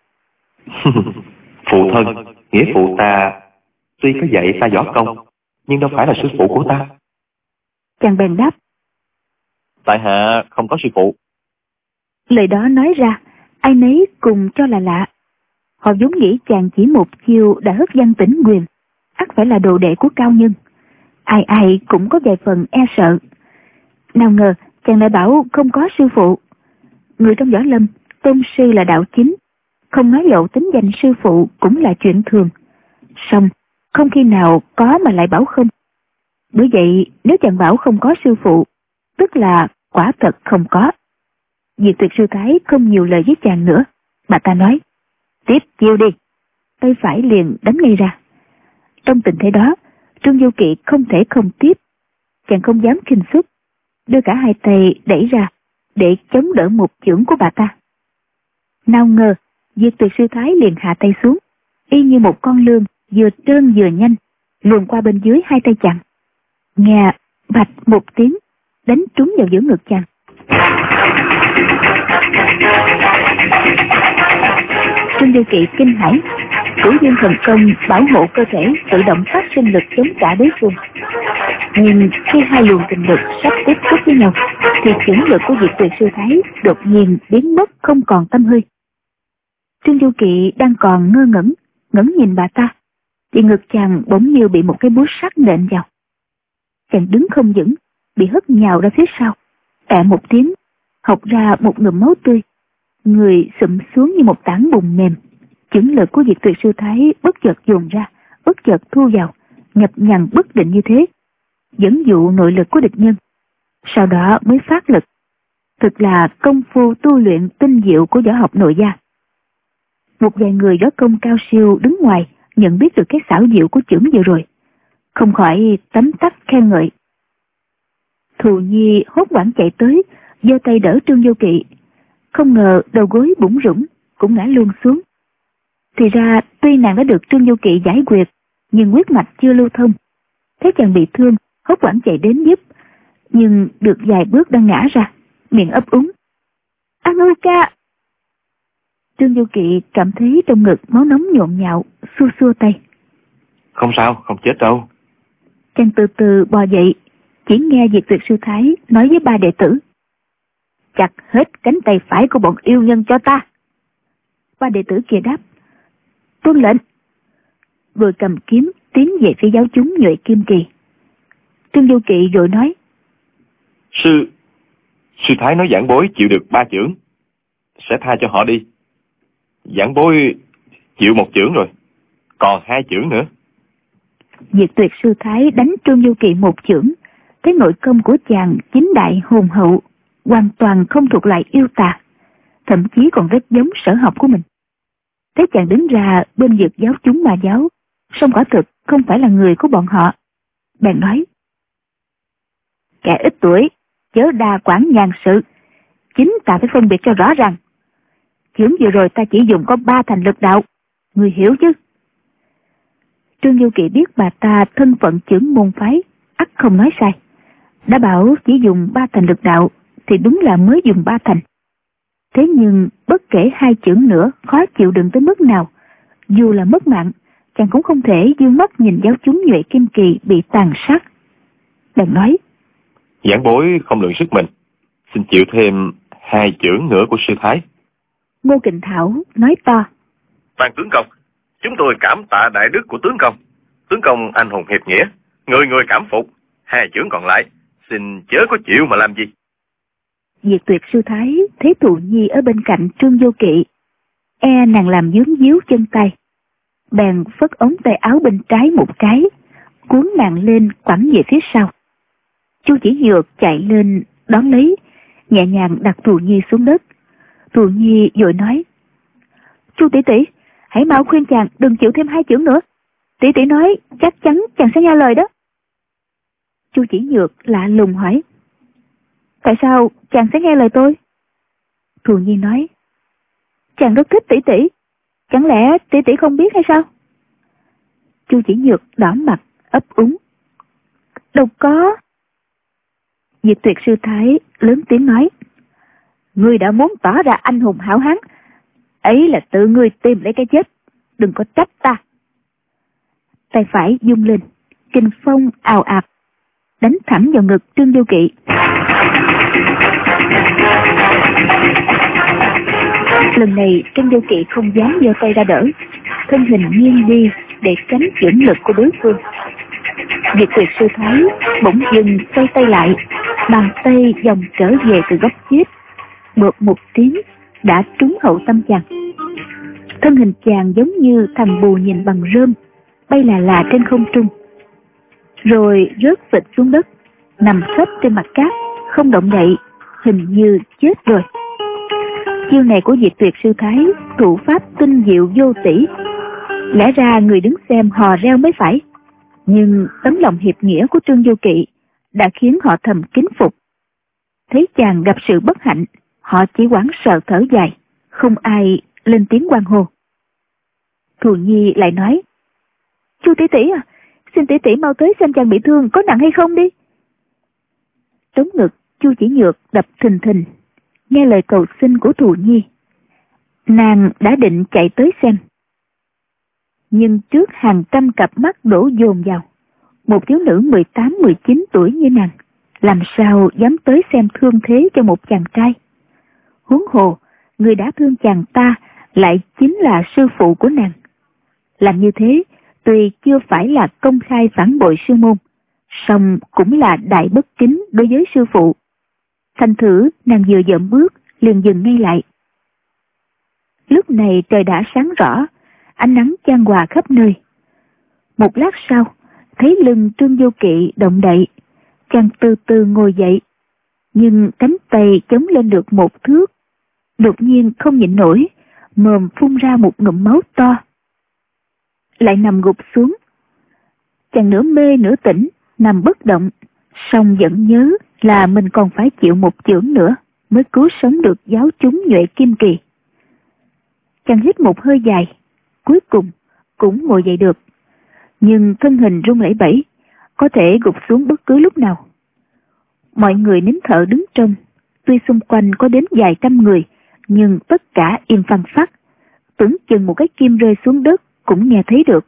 Phụ thân, nghĩa phụ ta tuy có dạy ta võ công, nhưng đâu phải là sư phụ của ta. Chàng bèn đáp: Tại hạ không có sư phụ. Lời đó nói ra, ai nấy cùng cho là lạ. Họ vốn nghĩ chàng chỉ một chiêu đã hất Văn Tĩnh Quyền, ắt phải là đồ đệ của cao nhân. Ai ai cũng có vài phần e sợ. Nào ngờ chàng lại bảo không có sư phụ. Người trong võ lâm, tôn sư là đạo chính, không nói lộ tính danh sư phụ cũng là chuyện thường. Song không khi nào có mà lại bảo không. Bởi vậy nếu chàng bảo không có sư phụ, tức là quả thật không có. Diệt Tuyệt sư thái không nhiều lời với chàng nữa. Bà ta nói, tiếp chiêu đi. Tay phải liền đánh ngay ra. Trong tình thế đó, Trương Vô Kỵ không thể không tiếp. Chàng không dám khinh suất, đưa cả hai tay đẩy ra để chống đỡ một chưởng của bà ta. Nào ngờ Diệt Tuyệt sư thái liền hạ tay xuống, y như một con lươn vừa trơn vừa nhanh, luồn qua bên dưới hai tay chàng. Nghe bạch một tiếng, đánh trúng vào giữa ngực chàng. Trương Vô Kỵ kinh hãi, Cửu Dương thần công bảo hộ cơ thể tự động phát sinh lực chống trả đối phương. Nhưng khi hai luồng tình lực sắp tiếp xúc với nhau, thì chưởng lực của Diệt Tuyệt sư thái đột nhiên biến mất không còn tăm hơi. Trương Vô Kỵ đang còn ngơ ngẩn, ngẩn nhìn bà ta, thì ngực chàng bỗng như bị một cái búa sắt nện vào. Chàng đứng không vững, bị hất nhào ra phía sau, tẹ một tiếng, học ra một ngụm máu tươi, người sụm xuống như một tảng bùn mềm. Chưởng lực của Diệt Tuyệt sư thái bất chợt dồn ra, bất chợt thu vào, nhập nhằn bất định như thế, dẫn dụ nội lực của địch nhân, sau đó mới phát lực. Thực là công phu tu luyện tinh diệu của võ học nội gia. Một vài người võ công cao siêu đứng ngoài nhận biết được cái xảo diệu của chưởng vừa rồi, không khỏi tấm tắc khen ngợi. Thù Nhi hốt hoảng chạy tới, giơ tay đỡ Trương Vô Kỵ, không ngờ đầu gối bủn rủn cũng ngã luôn xuống. Thì ra tuy nàng đã được Trương Vô Kỵ giải quyết, nhưng huyết mạch chưa lưu thông. Thấy chàng bị thương, hốt hoảng chạy đến giúp, nhưng được vài bước đang ngã ra, miệng ấp úng. An ơi ca! Trương Vô Kỵ cảm thấy trong ngực máu nóng nhộn nhạo, xua xua tay. Không sao, không chết đâu. Chàng từ từ bò dậy, chỉ nghe Diệt Tuyệt sư thái nói với ba đệ tử. Chặt hết cánh tay phải của bọn yêu nhân cho ta. Ba đệ tử kia đáp, tuân lệnh. Vừa cầm kiếm tiến về phía giáo chúng Nhuệ Kim Kỳ. Trương Vô Kỵ rồi nói, Sư, sư thái nói giảng bối chịu được ba chưởng, sẽ tha cho họ đi. Giảng bối chịu một chưởng rồi, còn hai chưởng nữa. Diệt Tuyệt sư thái đánh Trương Vô Kỵ một chưởng, thấy nội công của chàng chính đại hồn hậu, hoàn toàn không thuộc lại yêu tà, thậm chí còn rất giống sở học của mình. Thấy chàng đứng ra bên vực giáo chúng mà giáo, song quả thực không phải là người của bọn họ. Bèn nói, kẻ ít tuổi, chớ đa quản nhàn sự, chính ta phải phân biệt cho rõ ràng. Chưởng vừa rồi ta chỉ dùng có ba thành lực đạo, người hiểu chứ? Trương Vô Kỵ biết bà ta thân phận chưởng môn phái, ắt không nói sai. Đã bảo chỉ dùng ba thành lực đạo, thì đúng là mới dùng ba thành. Thế nhưng bất kể hai chưởng nữa khó chịu đựng tới mức nào, dù là mất mạng, chàng cũng không thể dương mắt nhìn giáo chúng Nhuệ Kim Kỳ bị tàn sát. Bèn nói, Giảng bối không lượng sức mình, xin chịu thêm hai chưởng nữa của sư thái. Ngô Kình Thảo nói to, Ban tướng công, chúng tôi cảm tạ đại đức của tướng công. Tướng công anh hùng hiệp nghĩa, người người cảm phục. Hai chưởng còn lại, xin chớ có chịu mà làm gì. Diệt Tuyệt sư thái thấy Thù Nhi ở bên cạnh Trương Vô Kỵ, e nàng làm dướng díu chân tay, bèn phất ống tay áo bên trái một cái, cuốn nàng lên quẳng về phía sau. Chu Chỉ Nhược chạy lên đón lấy, nhẹ nhàng đặt Thù Nhi xuống đất. Thù Nhi vội nói, Chu tỷ tỷ, hãy mau khuyên chàng đừng chịu thêm hai chưởng nữa. Tỷ tỷ nói chắc chắn chàng sẽ nghe lời đó. Chu Chỉ Nhược lạ lùng hỏi, tại sao chàng sẽ nghe lời tôi? Thù Nhi nói, chàng rất thích tỷ tỷ, chẳng lẽ tỷ tỷ không biết hay sao? Chu Chỉ Nhược đỏ mặt ấp úng, đâu có. Diệt Tuyệt sư thái lớn tiếng nói, ngươi đã muốn tỏ ra anh hùng hảo hán, ấy là tự ngươi tìm lấy cái chết, đừng có trách ta. Tay phải vung lên, kình phong ào ạt, đánh thẳng vào ngực Trương Vô Kỵ. Lần này Trương Vô Kỵ không dám giơ tay ra đỡ, thân hình nghiêng đi để tránh chưởng lực của đối phương. Diệt Tuyệt sư thái bỗng dừng xoay tay lại, bàn tay vòng trở về từ góc chết, bợp một tiếng đã trúng hậu tâm chàng. Thân hình chàng giống như thằng bù nhìn bằng rơm, bay là là trên không trung, rồi rớt phịch xuống đất, nằm sấp trên mặt cát, không động đậy, hình như chết rồi. Chiêu này của Diệt Tuyệt sư thái thủ pháp tinh diệu vô tỷ, lẽ ra người đứng xem hò reo mới phải, nhưng tấm lòng hiệp nghĩa của Trương Vô Kỵ đã khiến họ thầm kính phục. Thấy chàng gặp sự bất hạnh, họ chỉ hoảng sợ thở dài, không ai lên tiếng hoan hô. Thù Nhi lại nói: Chu tỷ tỷ à, xin tỷ tỷ mau tới xem chàng bị thương có nặng hay không đi. Trống ngực Chu Chỉ Nhược đập thình thình, nghe lời cầu xin của Thù Nhi, nàng đã định chạy tới xem, nhưng trước hàng trăm cặp mắt đổ dồn vào, một thiếu nữ mười tám mười chín tuổi như nàng làm sao dám tới xem thương thế cho một chàng trai. Huống hồ người đã thương chàng ta lại chính là sư phụ của nàng. Làm như thế tuy chưa phải là công khai phản bội sư môn, song cũng là đại bất kính đối với sư phụ. Thành thử nàng vừa dậm bước liền dừng ngay lại. Lúc này trời đã sáng rõ, ánh nắng chan hòa khắp nơi. Một lát sau, thấy lưng Trương Vô Kỵ động đậy, chàng từ từ ngồi dậy, nhưng cánh tay chống lên được một thước, đột nhiên không nhịn nổi, mồm phun ra một ngụm máu to, lại nằm gục xuống. Chàng nửa mê nửa tỉnh, nằm bất động, song vẫn nhớ là mình còn phải chịu một chưởng nữa mới cứu sống được giáo chúng Nhuệ Kim Kỳ. Chàng hít một hơi dài, cuối cùng cũng ngồi dậy được, nhưng thân hình run lẩy bẩy, có thể gục xuống bất cứ lúc nào. Mọi người nín thở đứng trông, tuy xung quanh có đến vài trăm người, nhưng tất cả im phăng phắc, tưởng chừng một cái kim rơi xuống đất cũng nghe thấy được.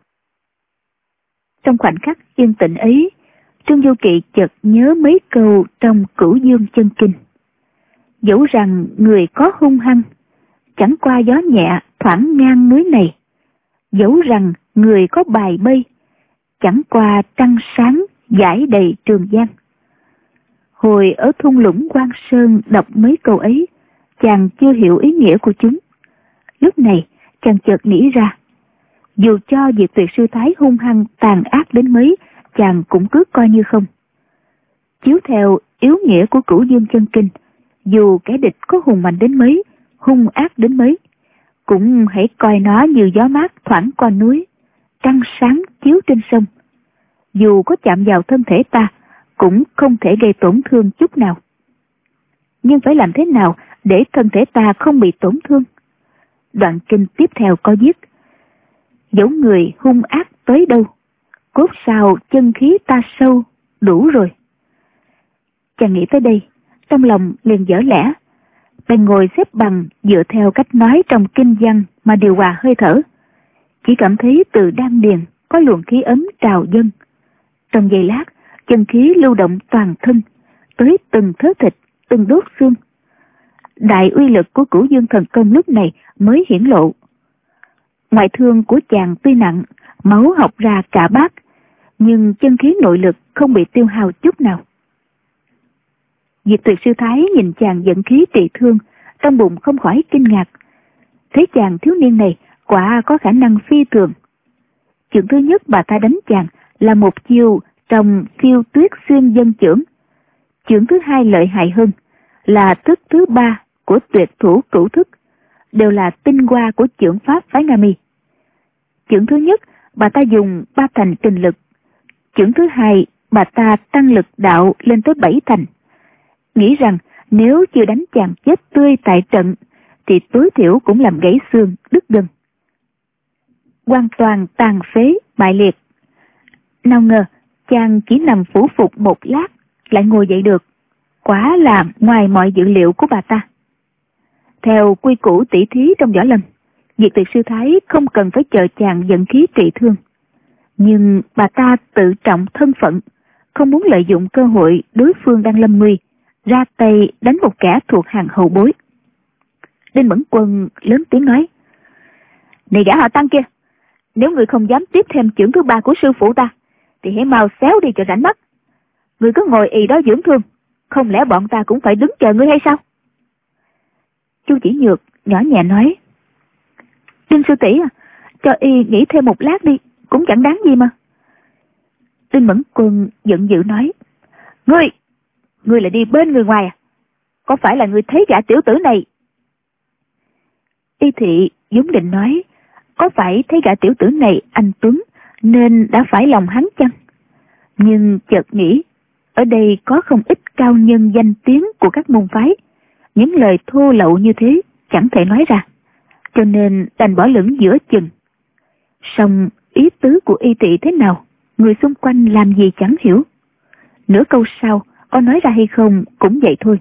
Trong khoảnh khắc yên tĩnh ấy, Trương Vô Kỵ chợt nhớ mấy câu trong Cửu Dương Chân Kinh. Dẫu rằng người có hung hăng, chẳng qua gió nhẹ thoảng ngang núi này. Dẫu rằng người có bài bay, chẳng qua trăng sáng dải đầy Trường Giang. Hồi ở thung lũng Quan Sơn đọc mấy câu ấy, chàng chưa hiểu ý nghĩa của chúng. Lúc này chàng chợt nghĩ ra, dù cho Diệt Tuyệt sư thái hung hăng tàn ác đến mấy, chàng cũng cứ coi như không. Chiếu theo yếu nghĩa của Cửu Dương Chân Kinh, dù kẻ địch có hùng mạnh đến mấy, hung ác đến mấy, cũng hãy coi nó như gió mát thoảng qua núi, trăng sáng chiếu trên sông. Dù có chạm vào thân thể ta, cũng không thể gây tổn thương chút nào. Nhưng phải làm thế nào để thân thể ta không bị tổn thương? Đoạn kinh tiếp theo có viết: dẫu người hung ác tới đâu, cốt sao chân khí ta sâu, đủ rồi. Chàng nghĩ tới đây, trong lòng liền dở lẽ, bèn ngồi xếp bằng dựa theo cách nói trong kinh văn mà điều hòa hơi thở. Chỉ cảm thấy từ đan điền có luồng khí ấm trào dâng. Trong giây lát, chân khí lưu động toàn thân, tới từng thớ thịt, từng đốt xương. Đại uy lực của Cửu Dương thần công lúc này mới hiển lộ. Ngoại thương của chàng tuy nặng, máu học ra cả bát, nhưng chân khí nội lực không bị tiêu hao chút nào. Diệt Tuyệt sư thái nhìn chàng dẫn khí trị thương, trong bụng không khỏi kinh ngạc. Thấy chàng thiếu niên này quả có khả năng phi thường. Chưởng thứ nhất bà ta đánh chàng là một chiêu trong Phiêu Tuyết Xuyên Dân chưởng. Chưởng thứ hai lợi hại hơn là thức thứ ba của Tuyệt Thủ Cửu Thức, đều là tinh hoa của chưởng pháp phái Nga Mi. Chưởng thứ nhất bà ta dùng ba thành kình lực, chưởng thứ hai bà ta tăng lực đạo lên tới bảy thành. Nghĩ rằng nếu chưa đánh chàng chết tươi tại trận thì tối thiểu cũng làm gãy xương đứt gân, hoàn toàn tàn phế bại liệt. Nào ngờ chàng chỉ nằm phủ phục một lát lại ngồi dậy được, quá là ngoài mọi dự liệu của bà ta. Theo quy củ tỷ thí trong võ lâm, Diệt Tuyệt sư thái không cần phải chờ chàng dẫn khí trị thương, nhưng bà ta tự trọng thân phận, không muốn lợi dụng cơ hội đối phương đang lâm nguy ra tay đánh một kẻ thuộc hàng hậu bối. Đinh Mẫn Quân lớn tiếng nói: này gã họ Tăng kia, nếu người không dám tiếp thêm chưởng thứ ba của sư phụ ta thì hãy mau xéo đi cho rảnh mắt. Người cứ ngồi ì đó dưỡng thương, không lẽ bọn ta cũng phải đứng chờ ngươi hay sao? Chu Chỉ Nhược nhỏ nhẹ nói: Đinh sư tỷ à, cho y nghỉ thêm một lát đi, cũng chẳng đáng gì mà. Đinh Mẫn Quân giận dữ nói, Ngươi, ngươi lại đi bên người ngoài à? Có phải là ngươi thấy gã tiểu tử này? Y Thị vốn định nói, có phải thấy gã tiểu tử này anh tuấn nên đã phải lòng hắn chăng? Nhưng chợt nghĩ, ở đây có không ít cao nhân danh tiếng của các môn phái, những lời thô lậu như thế chẳng thể nói ra, cho nên đành bỏ lửng giữa chừng. Song ý tứ của Y Thị thế nào, người xung quanh làm gì chẳng hiểu. Nửa câu sau có nói ra hay không cũng vậy thôi.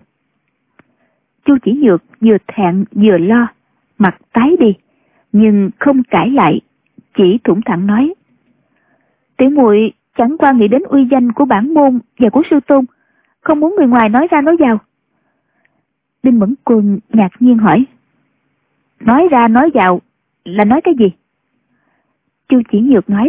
Chu Chỉ Nhược vừa thẹn vừa lo, mặt tái đi, nhưng không cãi lại, chỉ thủng thẳng nói, tiểu muội chẳng qua nghĩ đến uy danh của bản môn và của sư tôn, không muốn người ngoài nói ra nói vào. Đinh Mẫn Quân ngạc nhiên hỏi, nói ra nói vào là nói cái gì? Chu Chỉ Nhược nói,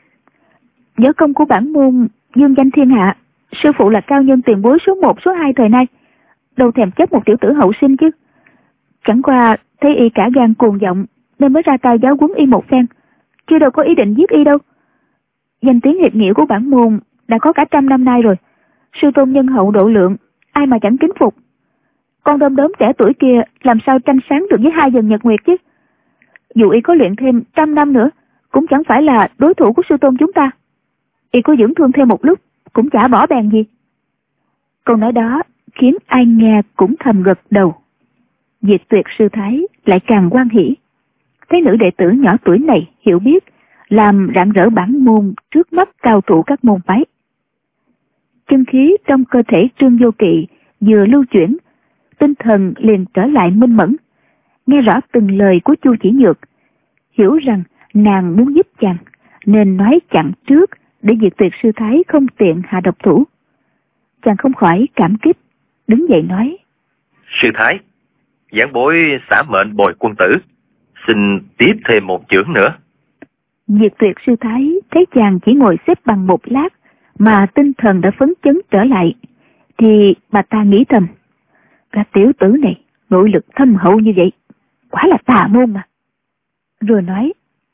võ công của bản môn dương danh thiên hạ, sư phụ là cao nhân tiền bối số một số hai thời nay, đâu thèm chấp một tiểu tử hậu sinh chứ. Chẳng qua thấy y cả gan cuồng vọng nên mới ra tay giáo huấn y một phen, chưa đâu có ý định giết y đâu. Danh tiếng hiệp nghĩa của bản môn đã có cả trăm năm nay rồi, sư tôn nhân hậu độ lượng, ai mà chẳng kính phục. Con đom đóm trẻ tuổi kia làm sao tranh sáng được với hai dần nhật nguyệt chứ? Dù y có luyện thêm trăm năm nữa cũng chẳng phải là đối thủ của sư tôn chúng ta. Y có dưỡng thương thêm một lúc cũng chả bỏ bèn gì. Câu nói đó khiến ai nghe cũng thầm gật đầu. Diệt Tuyệt sư thái lại càng hoan hỉ, thấy nữ đệ tử nhỏ tuổi này hiểu biết, làm rạng rỡ bản môn trước mắt cao thủ các môn phái. Chân khí trong cơ thể Trương Vô Kỵ vừa lưu chuyển, tinh thần liền trở lại minh mẫn, nghe rõ từng lời của Chu Chỉ Nhược, hiểu rằng nàng muốn giúp chàng nên nói chặn trước để Diệt Tuyệt sư thái không tiện hạ độc thủ. Chàng không khỏi cảm kích, đứng dậy nói, sư thái, giảng bối xả mệnh bồi quân tử, xin tiếp thêm một chưởng nữa. Diệt Tuyệt sư thái thấy chàng chỉ ngồi xếp bằng một lát mà tinh thần đã phấn chấn trở lại, thì bà ta nghĩ thầm, cả tiểu tử này nội lực thâm hậu như vậy, quả là tà môn mà. Rồi nói,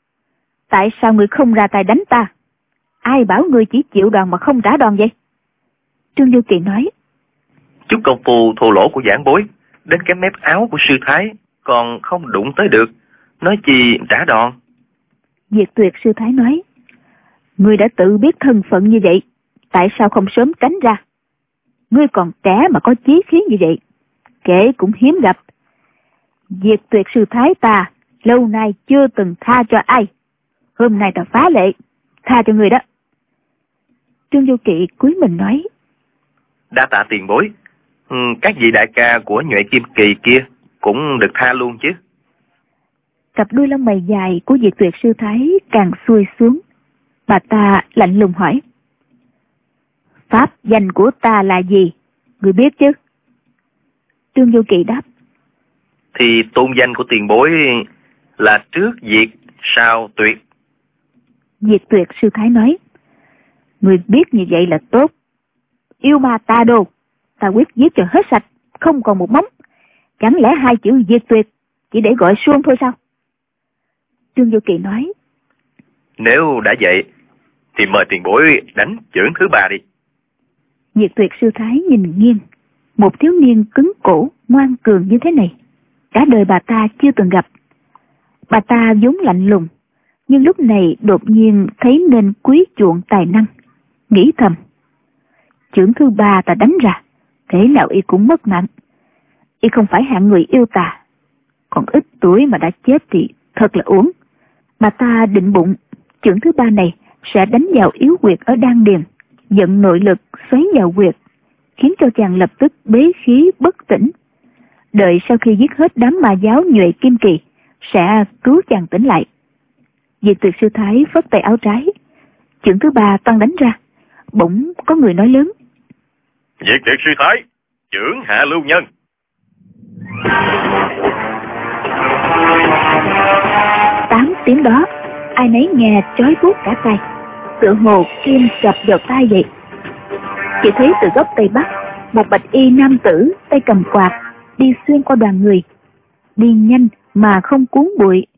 tại sao ngươi không ra tay đánh ta? Ai bảo ngươi chỉ chịu đòn mà không trả đòn vậy? Trương Vô Kỵ nói, chút công phu thô lỗ của giảng bối, đến cái mép áo của sư thái còn không đụng tới được, nói chi trả đòn. Diệt Tuyệt sư thái nói, ngươi đã tự biết thân phận như vậy, tại sao không sớm tránh ra? Ngươi còn trẻ mà có chí khí như vậy, kể cũng hiếm gặp. Diệt Tuyệt sư thái ta lâu nay chưa từng tha cho ai, hôm nay ta phá lệ tha cho ngươi đó. Trương Vô Kỵ cúi mình nói, đa tạ tiền bối, ừ, các vị đại ca của Nhuệ Kim Kỳ kia cũng được tha luôn chứ. Cặp đuôi lông mày dài của Diệt Tuyệt sư thái càng xuôi xuống, bà ta lạnh lùng hỏi, pháp danh của ta là gì, ngươi biết chứ? Trương Vô Kỵ đáp, thì tôn danh của tiền bối là trước diệt sau tuyệt. Diệt Tuyệt sư thái nói, ngươi biết như vậy là tốt. Yêu ma ta đồ, ta quyết giết cho hết sạch, không còn một móng. Chẳng lẽ hai chữ Diệt Tuyệt chỉ để gọi suông thôi sao? Trương Vô Kỵ nói, nếu đã vậy thì mời tiền bối đánh chưởng thứ ba đi. Diệt Tuyệt sư thái nhìn nghiêng, một thiếu niên cứng cổ ngoan cường như thế này, cả đời bà ta chưa từng gặp. Bà ta vốn lạnh lùng, nhưng lúc này đột nhiên thấy nên quý chuộng tài năng, nghĩ thầm, chưởng thứ ba ta đánh ra, thế nào y cũng mất mạng. Y không phải hạng người yêu tà, còn ít tuổi mà đã chết thì thật là uổng. Bà ta định bụng, chưởng thứ ba này sẽ đánh vào yếu huyệt ở đan điền, dẫn nội lực xoáy vào huyệt, khiến cho chàng lập tức bế khí bất tỉnh. Đợi sau khi giết hết đám ma giáo Nhuệ Kim Kỳ, sẽ cứu chàng tỉnh lại. Diệt Tuyệt sư thái phất tay áo trái, chưởng thứ ba toan đánh ra, bỗng có người nói lớn, Diệt Tuyệt sư thái, chưởng hạ lưu nhân. Tám tiếng đó, ai nấy nghe trói buốt cả tai, tựa hồ kim chọc vào tai vậy. Chỉ thấy từ góc tây bắc, một bạch y nam tử tay cầm quạt đi xuyên qua đoàn người, đi nhanh mà không cuốn bụi,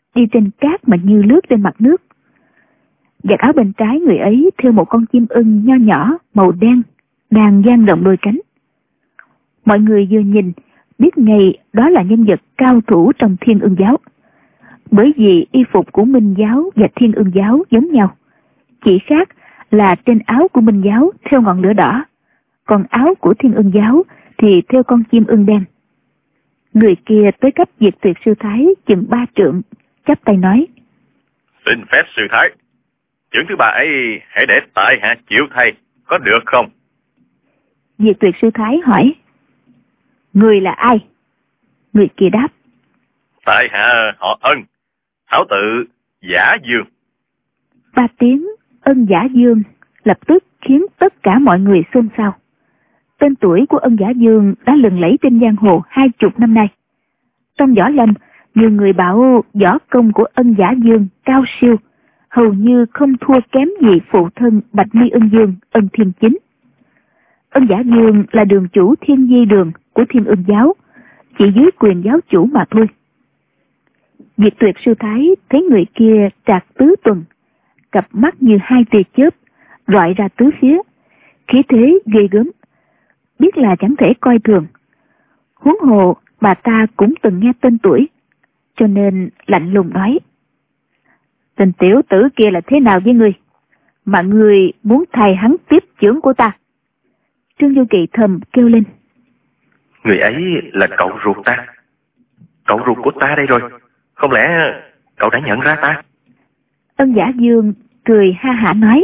đi trên cát mà như lướt trên mặt nước. Vạt áo bên trái người ấy thêu một con chim ưng nho nhỏ màu đen đang dang động đôi cánh. Mọi người vừa nhìn biết ngay đó là nhân vật cao thủ trong Thiên Ưng giáo, bởi vì y phục của Minh giáo và Thiên Ưng giáo giống nhau, chỉ khác là trên áo của Minh giáo thêu ngọn lửa đỏ, còn áo của Thiên Ưng giáo thì thêu con chim ưng đen. Người kia tới cách Diệt Tuyệt sư thái chừng ba trượng, chắp tay nói: Xin phép sư thái, chưởng thứ ba ấy hãy để tại hạ chịu thay, có được không? Diệt Tuyệt sư thái hỏi: Người là ai? Người kia đáp: Tại hạ họ Ân, thảo tự Giả Dương. Ba tiếng Ân Giả Dương lập tức khiến tất cả mọi người xôn xao. Tên tuổi của Ân Giả Dương đã lừng lẫy trên giang hồ hai chục năm nay. Trong võ lâm, nhiều người bảo võ công của Ân Giả Dương cao siêu, hầu như không thua kém gì phụ thân Bạch Mi Ưng Dương Ân Thiên Chính. Ân Giả Dương là đường chủ Thiên Di Đường của Thiên Ưng giáo, chỉ dưới quyền giáo chủ mà thôi. Diệt Tuyệt sư thái thấy người kia trạc tứ tuần, cặp mắt như hai tia chớp rọi ra tứ phía, khí thế ghê gớm, biết là chẳng thể coi thường. Huống hồ bà ta cũng từng nghe tên tuổi, cho nên lạnh lùng nói: Tên tiểu tử kia là thế nào với ngươi, mà ngươi muốn thay hắn tiếp chưởng của ta? Trương Du Kỳ thầm kêu lên: Người ấy là cậu ruột ta. Cậu ruột của ta đây rồi, không lẽ cậu đã nhận ra ta? Ân Giả Dương cười ha hả nói: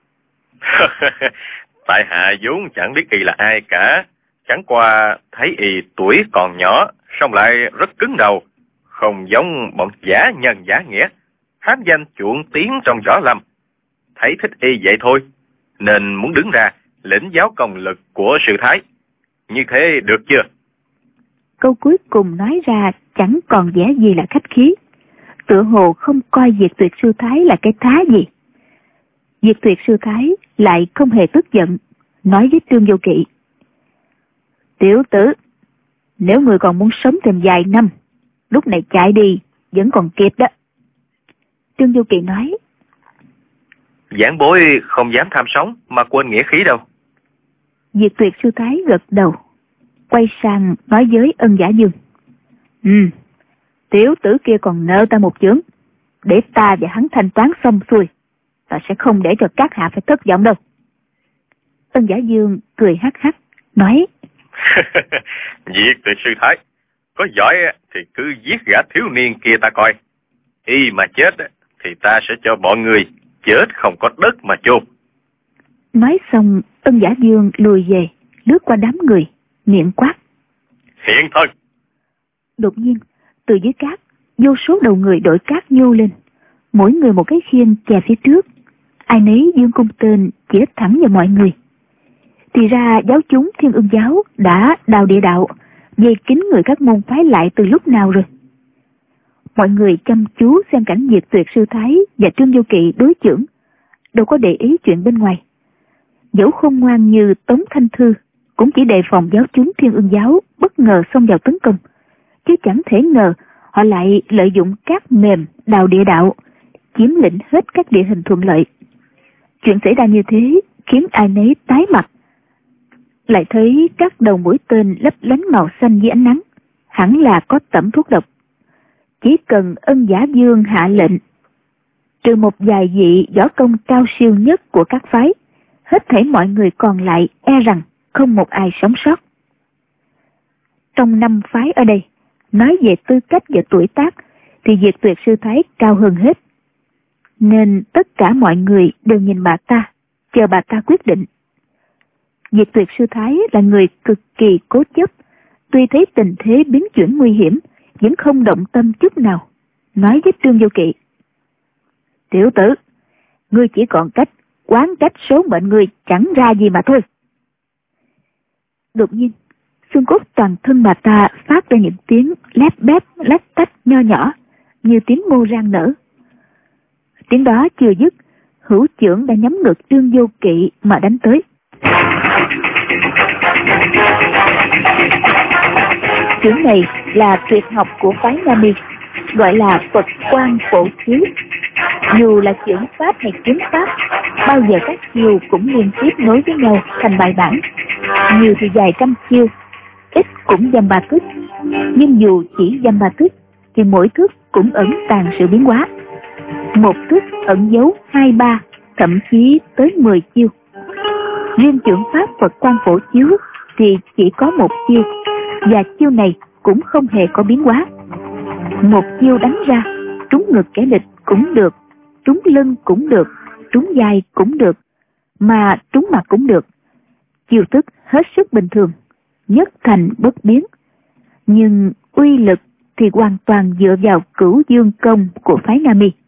Tại hạ vốn chẳng biết y là ai cả, chẳng qua thấy y tuổi còn nhỏ, song lại rất cứng đầu, không giống bọn giả nhân giả nghĩa, hám danh chuộng tiếng trong võ lâm. Thấy thích y vậy thôi, nên muốn đứng ra lĩnh giáo công lực của sư thái. Như thế được chưa? Câu cuối cùng nói ra chẳng còn vẻ gì là khách khí, tựa hồ không coi Diệt Tuyệt sư thái là cái thá gì. Diệt Tuyệt sư thái lại không hề tức giận, nói với Trương Vô Kỵ: Tiểu tử, nếu người còn muốn sống thêm vài năm, lúc này chạy đi vẫn còn kịp đó. Trương Vô Kỵ nói: Giảng bối không dám tham sống mà quên nghĩa khí đâu. Diệt Tuyệt sư thái gật đầu, quay sang nói với Ân Giả Dương: Ừ, tiểu tử kia còn nợ ta một chưởng, để ta và hắn thanh toán xong xuôi, ta sẽ không để cho các hạ phải thất vọng đâu. Ân Giả Dương cười hắc hắc nói: Diệt Tuyệt sư thái, có giỏi thì cứ giết gã thiếu niên kia ta coi. Y mà chết thì ta sẽ cho bọn người chết không có đất mà chôn. Nói xong, Ân Giả Dương lùi về, lướt qua đám người, miệng quát: Hiện thân! Đột nhiên, từ dưới cát, vô số đầu người đội cát nhô lên, mỗi người một cái khiên chè phía trước, ai nấy dương cung tên chỉ thẳng vào mọi người. Thì ra giáo chúng Thiên Ưng giáo đã đào địa đạo, dây kín người các môn phái lại từ lúc nào rồi. Mọi người chăm chú xem cảnh Diệt Tuyệt sư thái và Trương Vô Kỵ đối chưởng, đâu có để ý chuyện bên ngoài. Dẫu không ngoan như Tống Thanh Thư, cũng chỉ đề phòng giáo chúng Thiên Ưng giáo bất ngờ xông vào tấn công, chứ chẳng thể ngờ họ lại lợi dụng cát mềm đào địa đạo, chiếm lĩnh hết các địa hình thuận lợi. Chuyện xảy ra như thế khiến ai nấy tái mặt. Lại thấy các đầu mũi tên lấp lánh màu xanh dưới ánh nắng, hẳn là có tẩm thuốc độc. Chỉ cần Ân Giả Dương hạ lệnh, trừ một vài vị võ công cao siêu nhất của các phái, hết thảy mọi người còn lại e rằng không một ai sống sót. Trong năm phái ở đây, nói về tư cách và tuổi tác thì Diệt Tuyệt sư thái cao hơn hết, nên tất cả mọi người đều nhìn bà ta, chờ bà ta quyết định. Diệt Tuyệt sư thái là người cực kỳ cố chấp, tuy thấy tình thế biến chuyển nguy hiểm vẫn không động tâm chút nào, nói với Trương Vô Kỵ: Tiểu tử, ngươi chỉ còn cách quán trách số mệnh ngươi chẳng ra gì mà thôi. Đột nhiên, xương cốt toàn thân bà ta phát ra những tiếng lép bép lách tách nho nhỏ như tiếng ngô rang nở. Tiếng đó chưa dứt, hữu chưởng đã nhắm ngực Trương Vô Kỵ mà đánh tới. Chưởng này là tuyệt học của phái Nga Mi, gọi là Phật Quang Phổ Chiếu. Dù là chưởng pháp hay kiếm pháp, bao giờ các chiêu cũng liên tiếp nối với nhau thành bài bản. Nhiều thì dài trăm chiêu, ít cũng dăm ba thức. Nhưng dù chỉ dăm ba thức, thì mỗi thức cũng ẩn tàng sự biến hóa. Một thức ẩn giấu hai ba, thậm chí tới mười chiêu. Riêng chưởng pháp Phật Quang Phổ Chiếu thì chỉ có một chiêu, và chiêu này cũng không hề có biến hóa. Một chiêu đánh ra, trúng ngực kẻ địch cũng được, trúng lưng cũng được, trúng vai cũng được, mà trúng mặt cũng được. Chiêu thức hết sức bình thường, nhất thành bất biến. Nhưng uy lực thì hoàn toàn dựa vào Cửu Dương Công của phái Nam Y.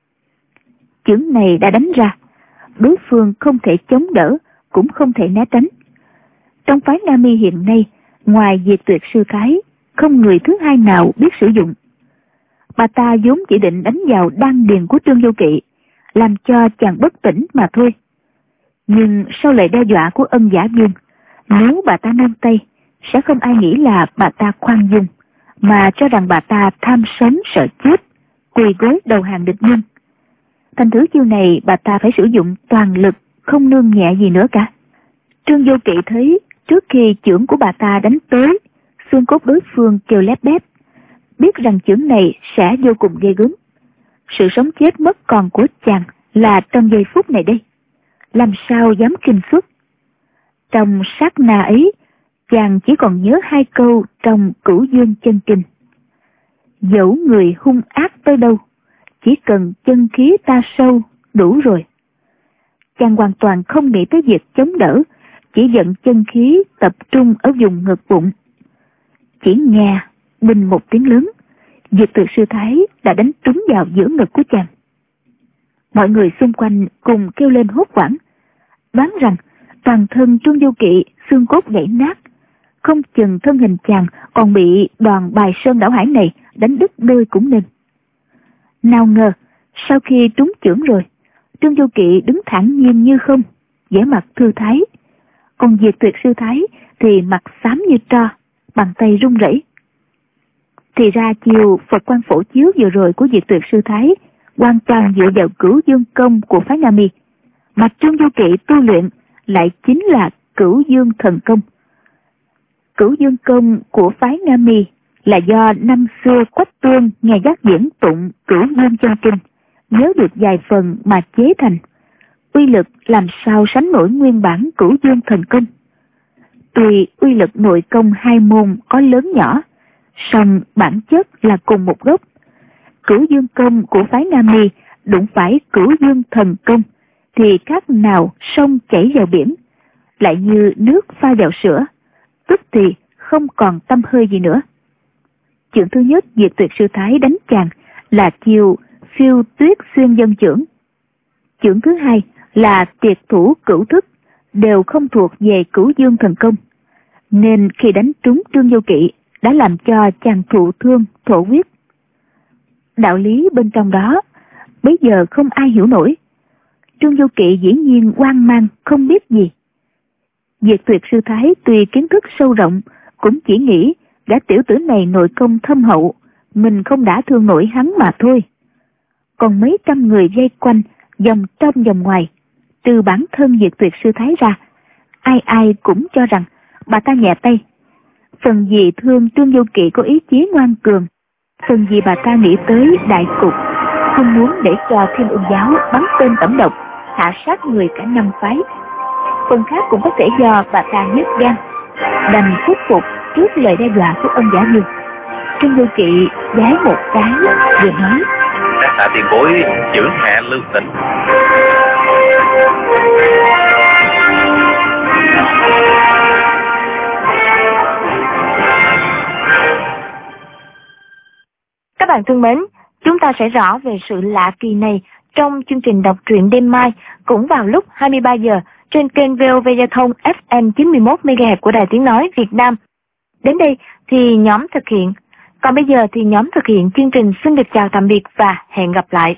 Chưởng này đã đánh ra, đối phương không thể chống đỡ, cũng không thể né tránh. Trong phái Nam Y hiện nay, ngoài Diệt Tuyệt Sư Thái, không người thứ hai nào biết sử dụng. Bà ta vốn chỉ định đánh vào đan điền của Trương Vô Kỵ, làm cho chàng bất tỉnh mà thôi. Nhưng sau lời đe dọa của Ân Giả Dương, nếu bà ta nâng tay, sẽ không ai nghĩ là bà ta khoan dung, mà cho rằng bà ta tham sống sợ chết, quỳ gối đầu hàng địch nhân. Thành thử chiêu này bà ta phải sử dụng toàn lực, không nương nhẹ gì nữa cả. Trương Vô Kỵ thấy trước khi chưởng của bà ta đánh tới, xương cốt đối phương kêu lép bép, biết rằng chưởng này sẽ vô cùng ghê gớm. Sự sống chết mất còn của chàng là trong giây phút này đây, làm sao dám kinh xuất. Trong sát na ấy, chàng chỉ còn nhớ hai câu trong Cửu Dương Chân Kinh: dẫu người hung ác tới đâu, chỉ cần chân khí ta sâu đủ rồi. Chàng hoàn toàn không nghĩ tới việc chống đỡ, chỉ dẫn chân khí tập trung ở vùng ngực bụng. Chỉ nghe bình một tiếng lớn, Diệt Tuyệt Sư Thái đã đánh trúng vào giữa ngực của chàng. Mọi người xung quanh cùng kêu lên hốt hoảng, đoán rằng toàn thân Trương Vô Kỵ xương cốt gãy nát, không chừng thân hình chàng còn bị đoàn Bài Sơn Đảo Hải này đánh đứt đôi cũng nên. Nào ngờ sau khi trúng chưởng rồi, Trương Vô Kỵ đứng thẳng nhiên như không, vẻ mặt thư thái, còn Diệt Tuyệt Sư Thái thì mặt xám như tro, bàn tay run rẩy. Thì ra chiều Phật Quang Phổ Chiếu vừa rồi của Diệt Tuyệt Sư Thái hoàn toàn dựa vào Cửu Dương Công của phái Nam Y, mà Trương Vô Kỵ tu luyện lại chính là Cửu Dương Thần Công. Cửu Dương Công của phái Nam Y là do năm xưa Quách Tương nghe giác diễn tụng Cửu Dương Chân Kinh, nhớ được vài phần mà chế thành. Uy lực làm sao sánh nổi nguyên bản Cửu Dương Thần Công. Tuy uy lực nội công hai môn có lớn nhỏ, song bản chất là cùng một gốc. Cửu Dương Công của phái Nam Y đụng phải Cửu Dương Thần Công thì khác nào sông chảy vào biển, lại như nước pha vào sữa, tức thì không còn tăm hơi gì nữa. Chưởng thứ nhất Diệt Tuyệt Sư Thái đánh chàng là chiêu Phiêu Tuyết Xuyên Dân chưởng. Chưởng thứ hai là Tiệt Thủ Cửu Thức, đều không thuộc về Cửu Dương Thần Công, nên khi đánh trúng Trương Vô Kỵ đã làm cho chàng thụ thương thổ huyết. Đạo lý bên trong đó bây giờ không ai hiểu nổi. Trương Vô Kỵ dĩ nhiên hoang mang không biết gì. Diệt Tuyệt Sư Thái tuy kiến thức sâu rộng, cũng chỉ nghĩ gã tiểu tử này nội công thâm hậu, mình không đã thương nổi hắn mà thôi. Còn mấy trăm người vây quanh, vòng trong vòng ngoài, trừ bản thân Diệt Tuyệt Sư Thái ra, ai ai cũng cho rằng bà ta nhẹ tay. Phần gì thương Trương Vô Kỵ có ý chí ngoan cường, phần gì bà ta nghĩ tới đại cục, không muốn để cho Thiên Ưng Giáo bắn tên tẩm độc, hạ sát người cả năm phái. Phần khác cũng có thể do bà ta nhát gan, đành khuất phục trước lời đe dọa của Ân Giả Dương. Trương Vô Kỵ giái một cái vừa nói: Các hạ tiền bối chưởng hạ lưu tình. Các bạn thân mến, chúng ta sẽ rõ về sự lạ kỳ này trong chương trình đọc truyện đêm mai cũng vào lúc hai mươi ba giờ trên kênh vê o vê Giao thông ép em chín mươi mốt mê ga héc của Đài Tiếng Nói Việt Nam. Đến đây thì nhóm thực hiện. Còn bây giờ thì nhóm thực hiện chương trình xin được chào tạm biệt và hẹn gặp lại.